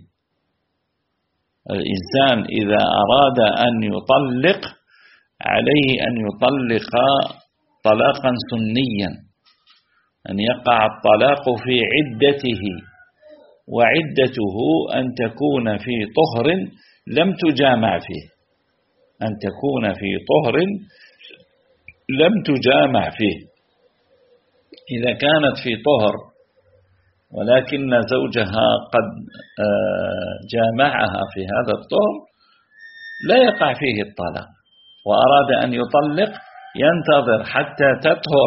الإنسان إذا أراد أن يطلق عليه أن يطلق طلاقا سنيا، أن يقع الطلاق في عدته، وعدته أن تكون في طهر لم تجامع فيه، أن تكون في طهر لم تجامع فيه. إذا كانت في طهر ولكن زوجها قد جامعها في هذا الطهر لا يقع فيه الطلاق، وأراد أن يطلق ينتظر حتى تطهر،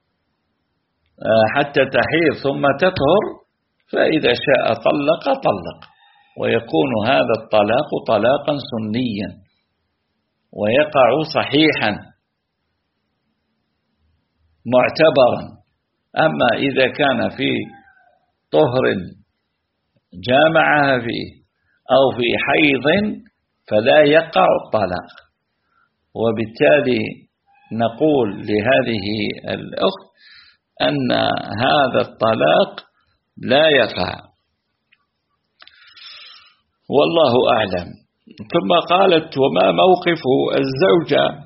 حتى تحيض ثم تطهر، فإذا شاء طلق، ويكون هذا الطلاق طلاقا سنيا ويقع صحيحا معتبرا. أما إذا كان في طهر جامعها فيه أو في حيض فلا يقع الطلاق. وبالتالي نقول لهذه الأخت أن هذا الطلاق لا يقع، والله أعلم. ثم قالت: وما موقف الزوجة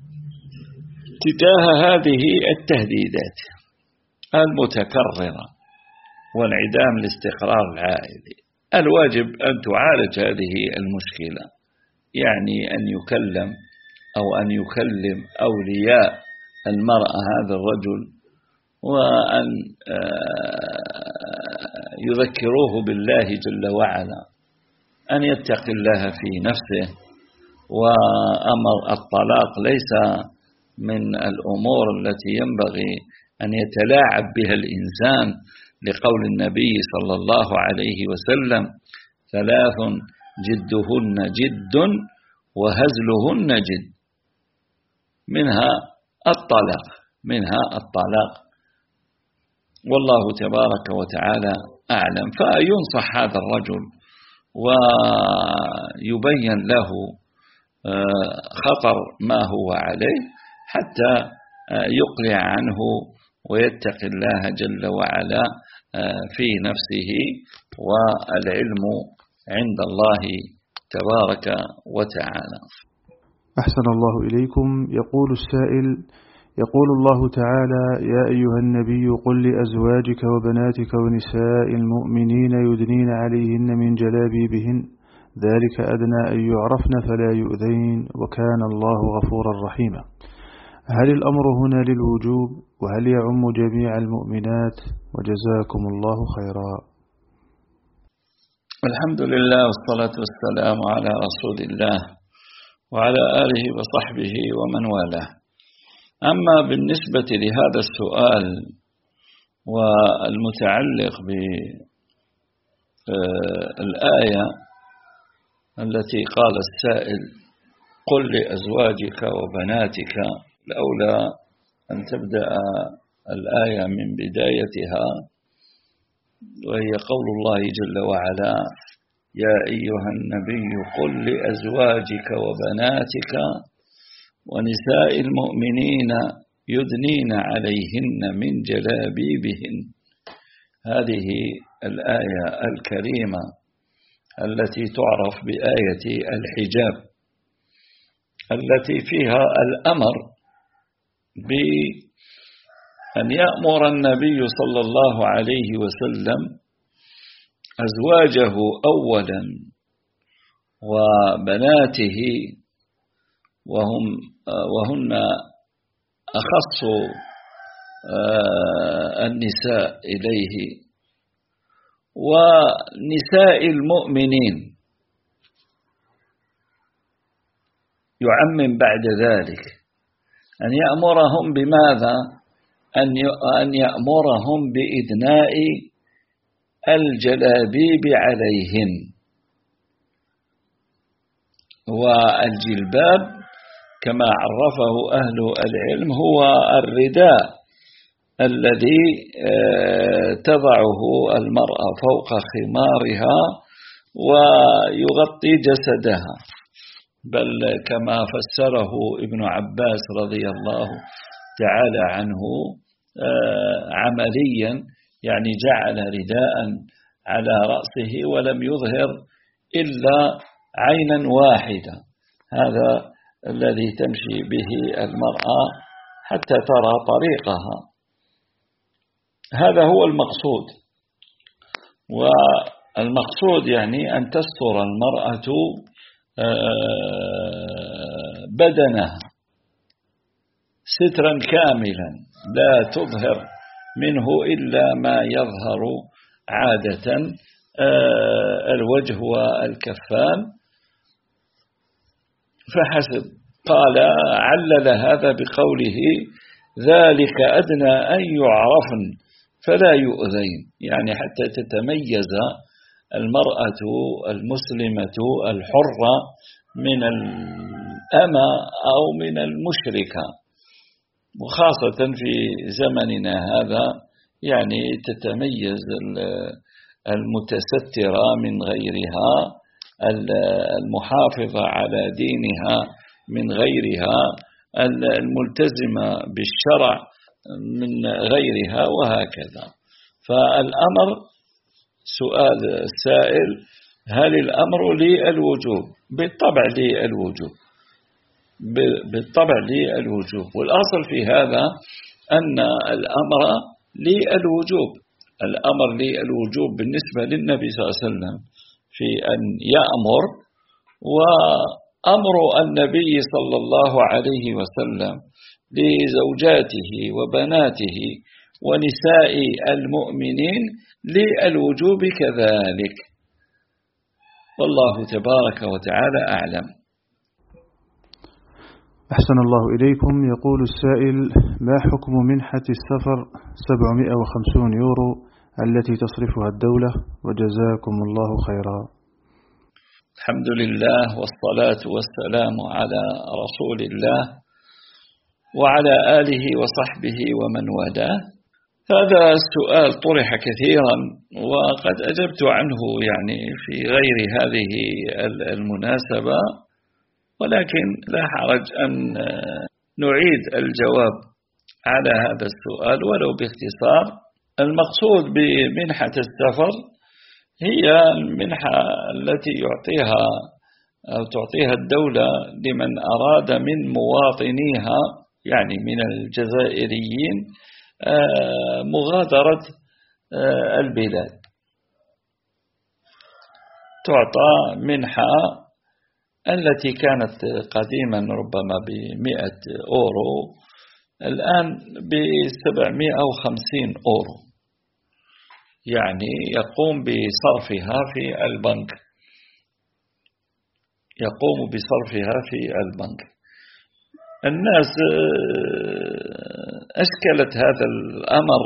تجاه هذه التهديدات المتكررة وانعدام الاستقرار العائلي؟ الواجب أن تعالج هذه المشكلة، يعني أن يكلم أو أن يكلم أولياء المرأة هذا الرجل، وأن يذكروه بالله جل وعلا، أن يتقي الله في نفسه. وأمر الطلاق ليس من الأمور التي ينبغي أن يتلاعب بها الإنسان، لقول النبي صلى الله عليه وسلم: 3 جدهن جد وهزلهن جد، منها الطلاق، والله تبارك وتعالى أعلم. فينصح هذا الرجل ويبين له خطر ما هو عليه حتى يقلع عنه ويتقي الله جل وعلا في نفسه، والعلم عند الله تبارك وتعالى. أحسن الله إليكم. يقول السائل: يقول الله تعالى: يا أيها النبي قل لأزواجك وبناتك ونساء المؤمنين يدنين عليهن من جلابيبهن ذلك أدنى أن يعرفن فلا يؤذين وكان الله غفورا رحيما. هل الأمر هنا للوجوب وهل يعم جميع المؤمنات؟ وجزاكم الله خيرا. الحمد لله والصلاة والسلام على رسول الله وعلى آله وصحبه ومن والاه. أما بالنسبة لهذا السؤال والمتعلق بالآية التي قال السائل: قل لأزواجك وبناتك، الأولى أن تبدأ الآية من بدايتها، وهي قول الله جل وعلا: يا أيها النبي قل لأزواجك وبناتك ونساء المؤمنين يدنين عليهن من جلابيبهن. هذه الآية الكريمة التي تعرف بآية الحجاب، التي فيها الأمر بأن يأمر النبي صلى الله عليه وسلم أزواجه أولا وبناته، وهن أخص النساء إليه، ونساء المؤمنين يعمم بعد ذلك أن يأمرهم بماذا؟ أن يأمرهم بإدناء الجلابيب عليهن. والجلباب كما عرفه أهل العلم هو الرداء الذي تضعه المرأة فوق خمارها ويغطي جسدها، بل كما فسره ابن عباس رضي الله تعالى عنه عمليا، يعني جعل رداء على رأسه ولم يظهر إلا عينا واحدة، هذا الذي تمشي به المرأة حتى ترى طريقها. هذا هو المقصود، والمقصود يعني أن تستر المرأة بدنها سترا كاملا لا تظهر منه إلا ما يظهر عادة، الوجه والكفان فحسب. قال علل هذا بقوله: ذلك أدنى أن يعرفن فلا يؤذين، يعني حتى تتميز المرأة المسلمة الحرة من الأمة أو من المشركة، وخاصة في زمننا هذا، يعني تتميز المتسترة من غيرها، المحافظة على دينها من غيرها، الملتزمة بالشرع من غيرها، وهكذا. فالأمر، سؤال السائل: هل الأمر للوجوب؟ بالطبع للوجوب، بالطبع للوجوب. والأصل في هذا أن الأمر للوجوب، الأمر للوجوب بالنسبة للنبي صلى الله عليه وسلم في أن يأمر، وأمر النبي صلى الله عليه وسلم لزوجاته وبناته ونساء المؤمنين للوجوب كذلك، والله تبارك وتعالى أعلم. أحسن الله إليكم. يقول السائل: ما حكم منحة السفر 750 يورو التي تصرفها الدولة؟ وجزاكم الله خيرا. الحمد لله والصلاة والسلام على رسول الله وعلى آله وصحبه ومن والاه. هذا السؤال طرح كثيرا وقد أجبت عنه يعني في غير هذه المناسبة، ولكن لا حرج أن نعيد الجواب على هذا السؤال ولو باختصار. المقصود بمنحة السفر هي المنحة التي تعطيها الدولة لمن أراد من مواطنيها يعني من الجزائريين مغادرة البلاد، تعطى منحة التي كانت قديما ربما ب100 أورو، الآن ب750 أورو، يعني يقوم بصرفها في البنك، الناس أشكلت هذا الأمر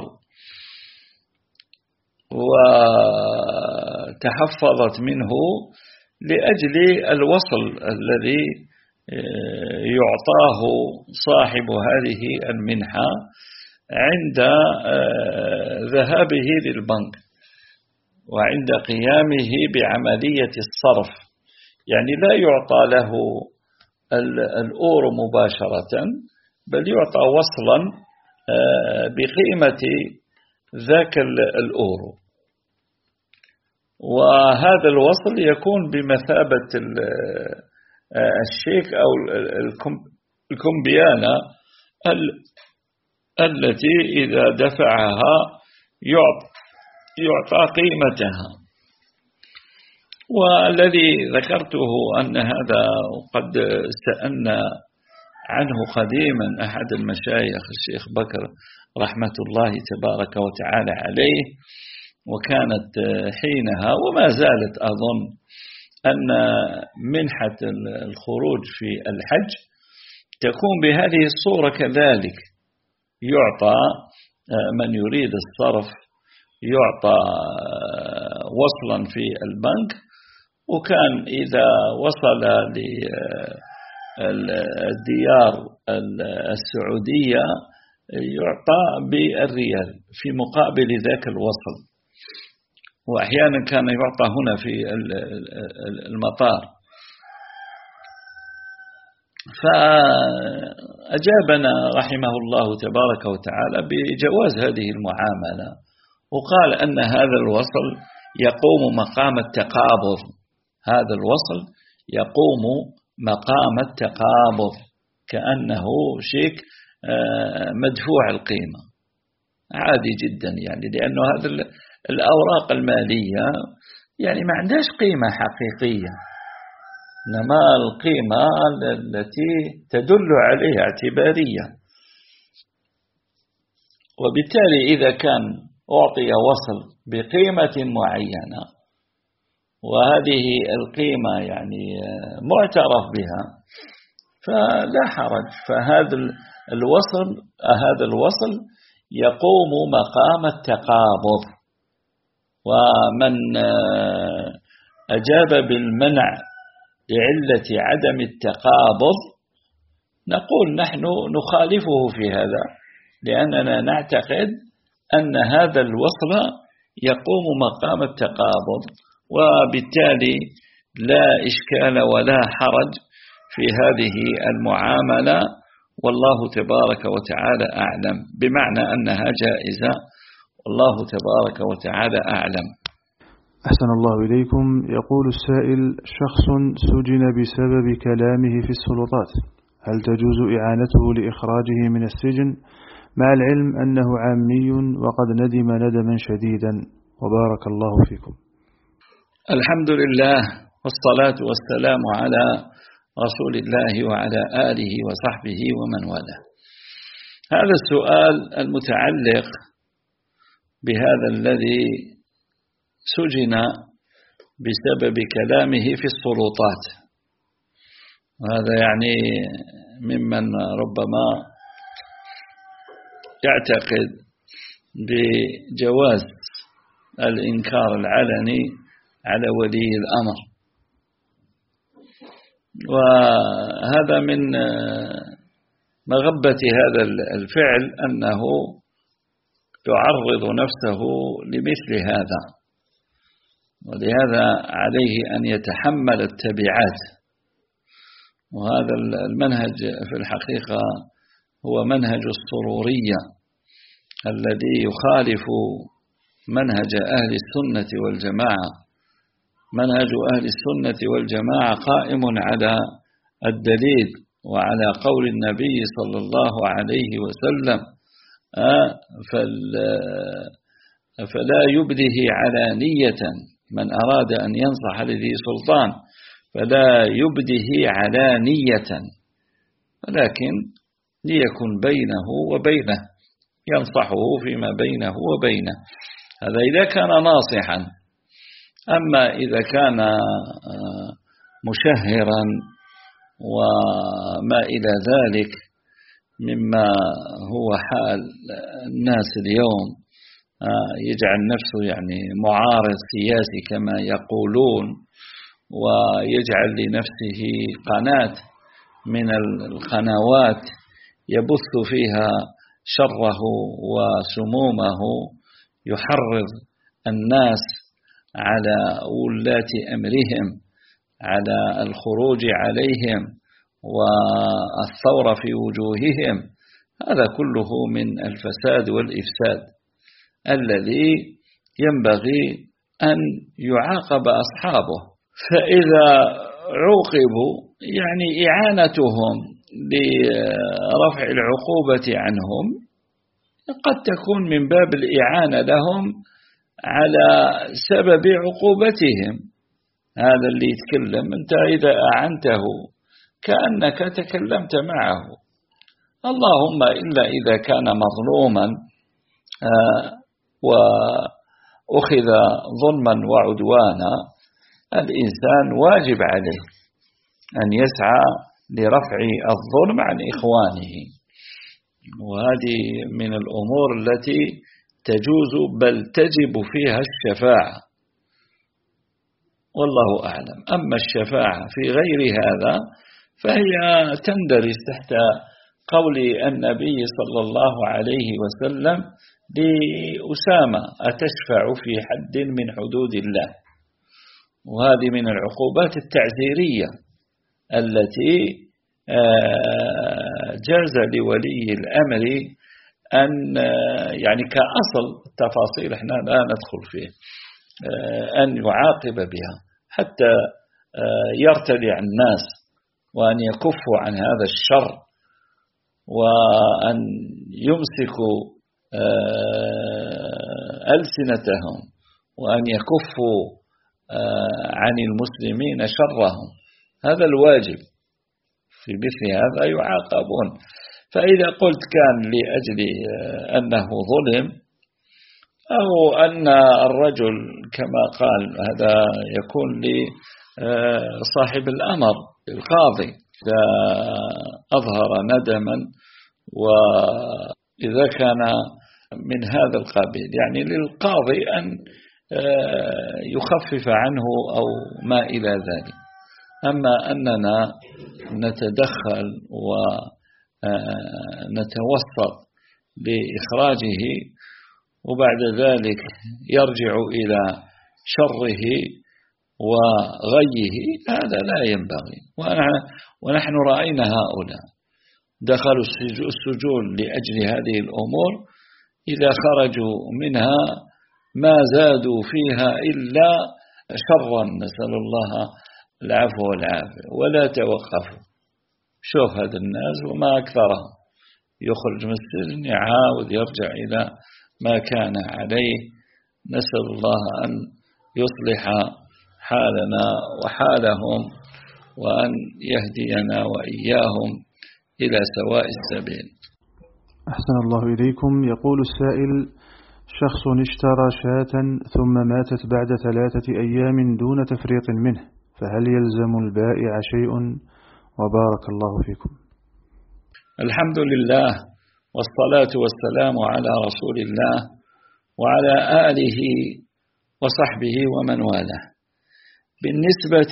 وتحفظت منه لأجل الوصل الذي يعطاه صاحب هذه المنحة عند ذهابه للبنك وعند قيامه بعملية الصرف، يعني لا يعطى له الأورو مباشرة، بل يعطى وصلا بقيمة ذاك الأورو، وهذا الوصل يكون بمثابة الشيك أو الكمبيانة التي إذا دفعها يعطى قيمتها. والذي ذكرته أن هذا قد سألنا عنه قديما أحد المشايخ الشيخ بكر رحمة الله تبارك وتعالى عليه، وكانت حينها وما زالت أظن أن منحة الخروج في الحج تكون بهذه الصورة كذلك، يعطى من يريد الصرف يعطى وصلا في البنك، وكان إذا وصل للديار السعودية يعطى بالريال في مقابل ذاك الوصل، وأحيانا كان يعطى هنا في المطار. فأجابنا رحمه الله تبارك وتعالى بجواز هذه المعاملة، وقال أن هذا الوصل يقوم مقام التقابض، هذا الوصل يقوم مقام التقابض كأنه شيك مدفوع القيمة، عادي جدا، يعني لأنه هذا الأوراق المالية يعني ما عندهاش قيمة حقيقية، إنما القيمة التي تدل عليها اعتبارية. وبالتالي إذا كان أعطي وصل بقيمة معينة وهذه القيمة يعني معترف بها فلا حرج، فهذا الوصل يقوم مقام التقابض. ومن أجاب بالمنع لعلة عدم التقابض نقول نحن نخالفه في هذا، لأننا نعتقد أن هذا الوصل يقوم مقام التقابض، وبالتالي لا إشكال ولا حرج في هذه المعاملة، والله تبارك وتعالى أعلم، بمعنى أنها جائزة، والله تبارك وتعالى أعلم. أحسن الله إليكم. يقول السائل: شخص سجن بسبب كلامه في السلطات، هل تجوز إعانته لإخراجه من السجن مع العلم أنه عامي وقد ندم ندما شديدا؟ وبارك الله فيكم. الحمد لله والصلاة والسلام على رسول الله وعلى آله وصحبه ومن والاه. هذا السؤال المتعلق بهذا الذي سجن بسبب كلامه في السلطات، وهذا يعني ممن ربما يعتقد بجواز الإنكار العلني على ولي الأمر، وهذا من مغبة هذا الفعل أنه يعرض نفسه لمثل هذا، ولهذا عليه أن يتحمل التبعات. وهذا المنهج في الحقيقة هو منهج السرورية الذي يخالف منهج أهل السنة والجماعة. منهج أهل السنة والجماعة قائم على الدليل وعلى قول النبي صلى الله عليه وسلم فلا يبده علانية، من أراد أن ينصح لذي سلطان فلا يبده علانية، ولكن ليكن بينه وبينه، ينصحه فيما بينه وبينه. هذا إذا كان ناصحا. أما إذا كان مشهرا وما إلى ذلك مما هو حال الناس اليوم، يجعل نفسه يعني معارض سياسي كما يقولون، ويجعل لنفسه قناة من القنوات يبث فيها شره وسمومه، يحرض الناس على ولاة أمرهم على الخروج عليهم والثورة في وجوههم. هذا كله من الفساد والإفساد الذي ينبغي أن يعاقب أصحابه. فإذا عوقبوا يعني إعانتهم لرفع العقوبة عنهم قد تكون من باب الإعانة لهم على سبب عقوبتهم. هذا اللي يتكلم أنت إذا أعنته كأنك تكلمت معه، اللهم إلا إذا كان مظلوما وأخذ ظلما وعدوانا، الإنسان واجب عليه أن يسعى لرفع الظلم عن إخوانه، وهذه من الأمور التي تجوز بل تجب فيها الشفاعة، والله أعلم. أما الشفاعة في غير هذا فهي تندرج تحت قول النبي صلى الله عليه وسلم لأسامة: أتشفع في حد من حدود الله؟ وهذه من العقوبات التعزيرية التي جاز لولي الأمر أن يعني كأصل التفاصيل احنا لا ندخل فيه، أن يعاقب بها حتى يرتدع الناس وأن يكفوا عن هذا الشر، وأن يمسكوا ألسنتهم، وأن يكفوا عن المسلمين شرهم. هذا الواجب، في مثل هذا يعاقبون. فإذا قلت كان لأجل أنه ظلم أو أن الرجل كما قال، هذا يكون لصاحب الأمر القاضي إذا أظهر ندما، وإذا كان من هذا القبيل يعني للقاضي أن يخفف عنه أو ما إلى ذلك. أما أننا نتدخل ونتوسط لإخراجه وبعد ذلك يرجع إلى شره وغيه، هذا لا ينبغي. ونحن رأينا هؤلاء دخلوا السجون لأجل هذه الأمور، إذا خرجوا منها ما زادوا فيها إلا شرا، نسأل الله العفو والعافية، ولا توقفوا. شوف هذا الناس وما أكثرهم، يخرج من السجن يعاود يرجع إلى ما كان عليه. نسأل الله أن يصلح حالنا وحالهم، وأن يهدينا وإياهم إلى سواء السبيل. أحسن الله إليكم. يقول السائل: شخص اشترى شاة ثم ماتت بعد 3 أيام دون تفريط منه، فهل يلزم البائع شيء؟ وبارك الله فيكم. الحمد لله، والصلاة والسلام على رسول الله وعلى آله وصحبه ومن والاه. بالنسبة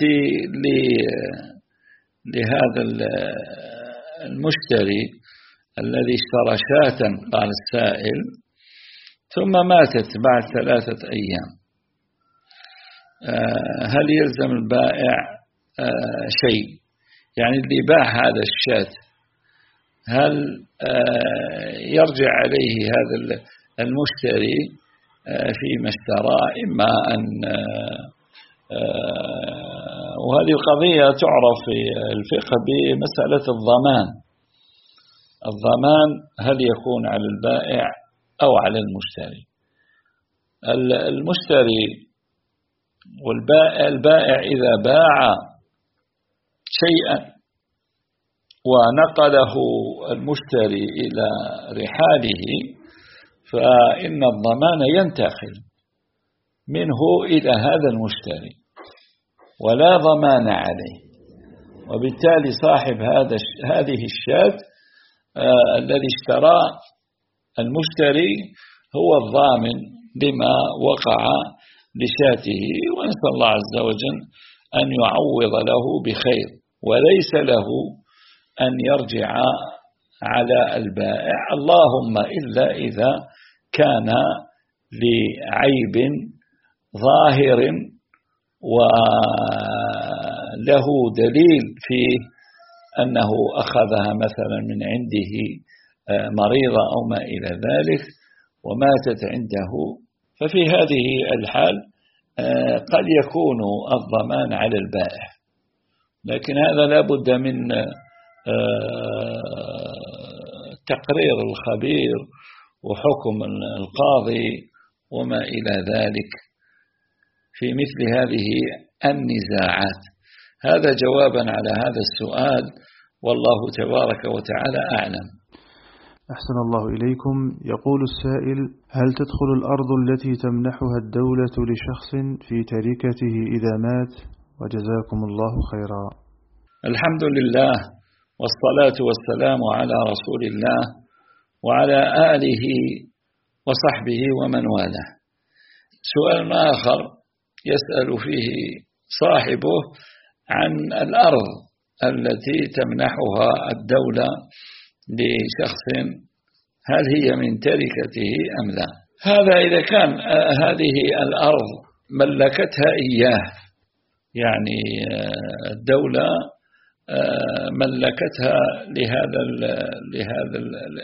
لهذا المشتري الذي اشترى شاة، قال السائل، ثم ماتت بعد 3 أيام، هل يلزم البائع شيء؟ يعني اللي باع هذا الشاة هل يرجع عليه هذا المشتري فيما اشترى، إما أن وهذه القضية تعرف في الفقه بمسألة الضمان. الضمان هل يكون على البائع أو على المشتري؟ المشتري والبائع إذا باع شيئا ونقله المشتري إلى رحاله فإن الضمان ينتقل منه إلى هذا المشتري ولا ضمان عليه، وبالتالي صاحب هذه الشاة الذي اشترى المشتري هو الضامن لما وقع لشاته، ونسأل الله عز وجل أن يعوض له بخير، وليس له أن يرجع على البائع، اللهم إلا إذا كان لعيب ظاهر وله دليل فيه أنه أخذها مثلا من عنده مريضة أو ما إلى ذلك وماتت عنده، ففي هذه الحال قد يكون الضمان على البائع، لكن هذا لا بد من تقرير الخبير وحكم القاضي وما إلى ذلك في مثل هذه النزاعات. هذا جوابا على هذا السؤال، والله تبارك وتعالى أعلم. أحسن الله إليكم. يقول السائل: هل تدخل الأرض التي تمنحها الدولة لشخص في تركته إذا مات؟ وجزاكم الله خيرا. الحمد لله والصلاة والسلام على رسول الله وعلى آله وصحبه ومن والاه. سؤال آخر يسأل فيه صاحبه عن الأرض التي تمنحها الدولة لشخص، هل هي من تركته أم لا؟ هذا إذا كان هذه الأرض ملكتها إياه، يعني الدولة ملكتها لهذا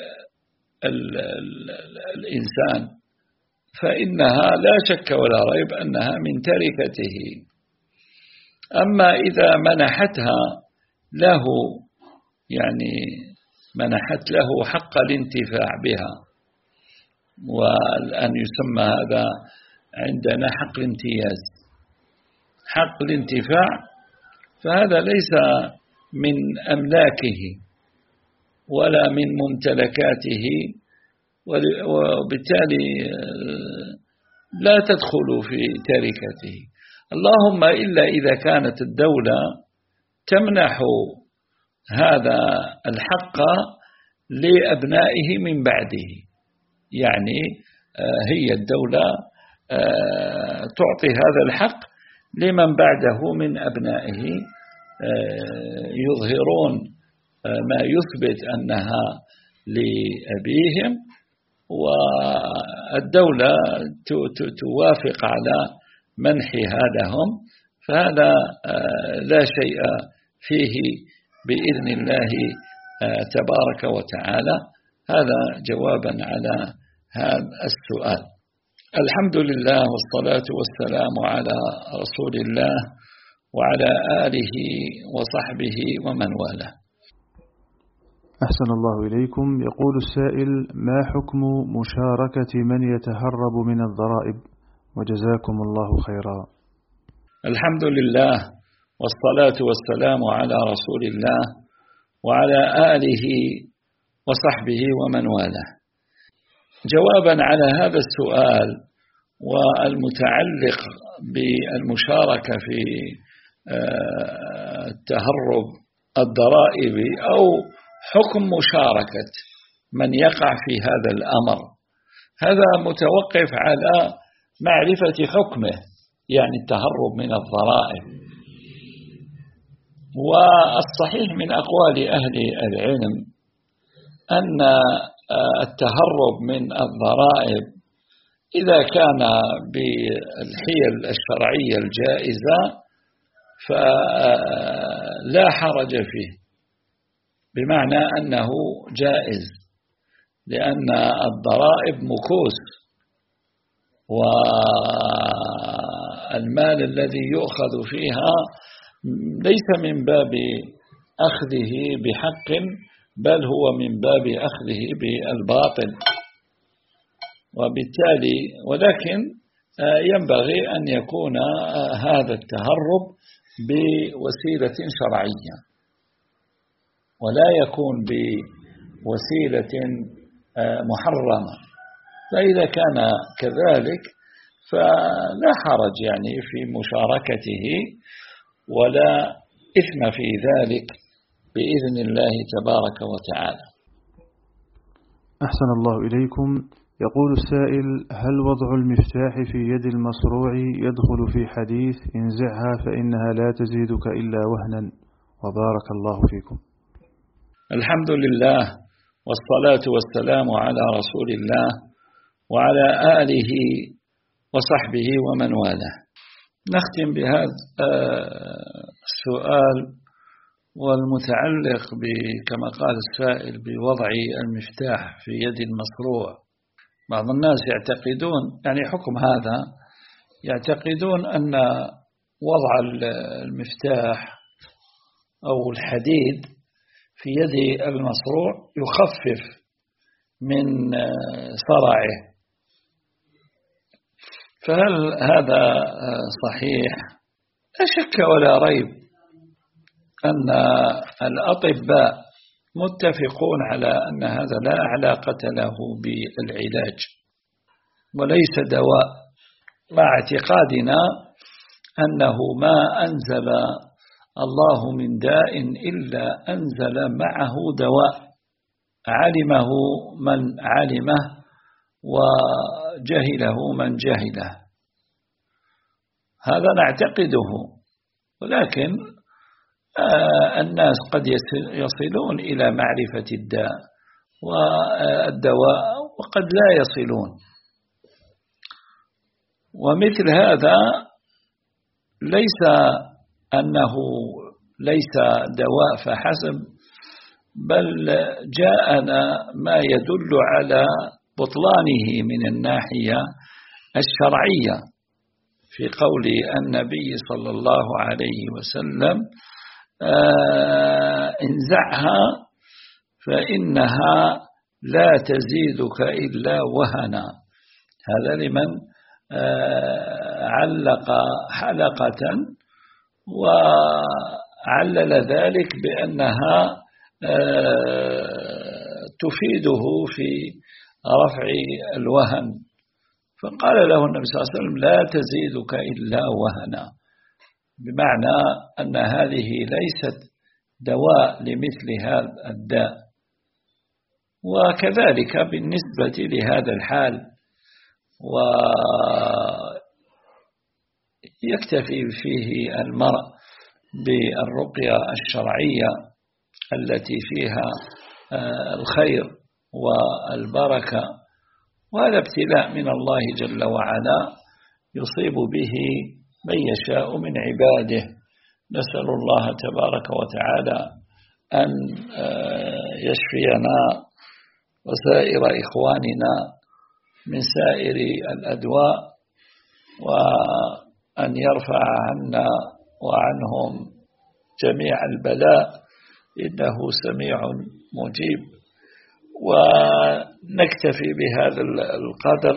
الإنسان، فإنها لا شك ولا ريب أنها من تركته. أما إذا منحتها له، يعني منحت له حق الانتفاع بها، والآن يسمى هذا عندنا حق الامتياز، حق الانتفاع، فهذا ليس من أملاكه ولا من ممتلكاته، وبالتالي لا تدخل في تركته، اللهم إلا إذا كانت الدولة تمنح هذا الحق لأبنائه من بعده، يعني هي الدولة تعطي هذا الحق لمن بعده من أبنائه يظهرون ما يثبت أنها لأبيهم، والدولة توافق على منحها لهم، فهذا لا شيء فيه بإذن الله تبارك وتعالى. هذا جوابا على هذا السؤال. الحمد لله والصلاة والسلام على رسول الله وعلى آله وصحبه ومن والاه. أحسن الله إليكم. يقول السائل: ما حكم مشاركة من يتهرب من الضرائب؟ وجزاكم الله خيرا. الحمد لله والصلاة والسلام على رسول الله وعلى آله وصحبه ومن والاه. جوابا على هذا السؤال والمتعلق بالمشاركة في التهرب الضرائب أو حكم مشاركة من يقع في هذا الأمر، هذا متوقف على معرفة حكمه، يعني التهرب من الضرائب. والصحيح من أقوال أهل العلم أن التهرب من الضرائب إذا كان بالحيل الشرعية الجائزة فلا حرج فيه، بمعنى أنه جائز، لأن الضرائب مكوس، والمال الذي يؤخذ فيها ليس من باب أخذه بحق، بل هو من باب أخذه بالباطل. وبالتالي ولكن ينبغي أن يكون هذا التهرب بوسيلة شرعية، ولا يكون بوسيلة محرمة. فإذا كان كذلك فلا حرج يعني في مشاركته، ولا إثم في ذلك بإذن الله تبارك وتعالى. أحسن الله إليكم. يقول السائل: هل وضع المفتاح في يد المصروع يدخل في حديث انزعها فإنها لا تزيدك إلا وهنا؟ وبارك الله فيكم. الحمد لله والصلاة والسلام على رسول الله وعلى آله وصحبه ومن والاه. نختم بهذا السؤال والمتعلق كما قال السائل بوضع المفتاح في يد المصروع. بعض الناس يعتقدون يعني حكم هذا، يعتقدون أن وضع المفتاح أو الحديد في يد المصروع يخفف من صرعه. فهل هذا صحيح؟ لا شك ولا ريب أن الأطباء متفقون على أن هذا لا علاقة له بالعلاج وليس دواء، مع اعتقادنا أنه ما أنزل الله من داء إلا أنزل معه دواء علمه من علمه وجهله من جهله. هذا نعتقده، ولكن الناس قد يصلون إلى معرفة الداء والدواء وقد لا يصلون. ومثل هذا ليس أنه ليس دواء فحسب، بل جاءنا ما يدل على بطلانه من الناحية الشرعية في قول النبي صلى الله عليه وسلم: انزعها فإنها لا تزيدك إلا وهنا. هذا لمن علق حلقة وعلل ذلك بأنها تفيده في رفع الوهن، فقال له النبي صلى الله عليه وسلم: لا تزيدك إلا وهنا، بمعنى أن هذه ليست دواء لمثل هذا الداء. وكذلك بالنسبة لهذا الحال، ويكتفي فيه المرء بالرقية الشرعية التي فيها الخير والبركة، وهذا ابتلاء من الله جل وعلا يصيب به من يشاء من عباده. نسأل الله تبارك وتعالى أن يشفينا وسائر إخواننا من سائر الأدواء، وأن يرفع عنا وعنهم جميع البلاء، إنه سميع مجيب. ونكتفي بهذا القدر،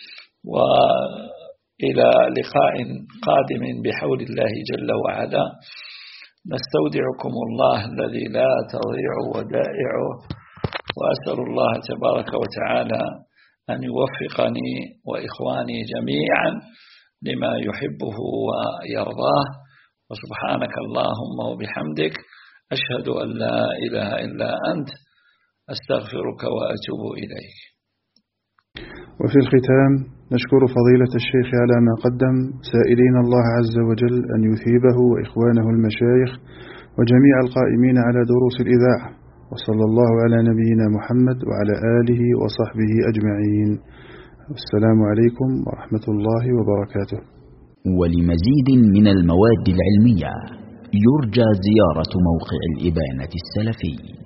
وإلى لقاء قادم بحول الله جل وعلا. نستودعكم الله الذي لا تضيع ودائعه، وأسأل الله تبارك وتعالى أن يوفقني وإخواني جميعا لما يحبه ويرضاه. وسبحانك اللهم وبحمدك، أشهد أن لا إله إلا أنت، أستغفرك وأتوب إليك. وفي الختام نشكر فضيلة الشيخ على ما قدم، سائلين الله عز وجل أن يثيبه وإخوانه المشايخ وجميع القائمين على دروس الإذاعة، وصلى الله على نبينا محمد وعلى آله وصحبه أجمعين. والسلام عليكم ورحمة الله وبركاته. ولمزيد من المواد العلمية يرجى زيارة موقع الإبانة السلفي.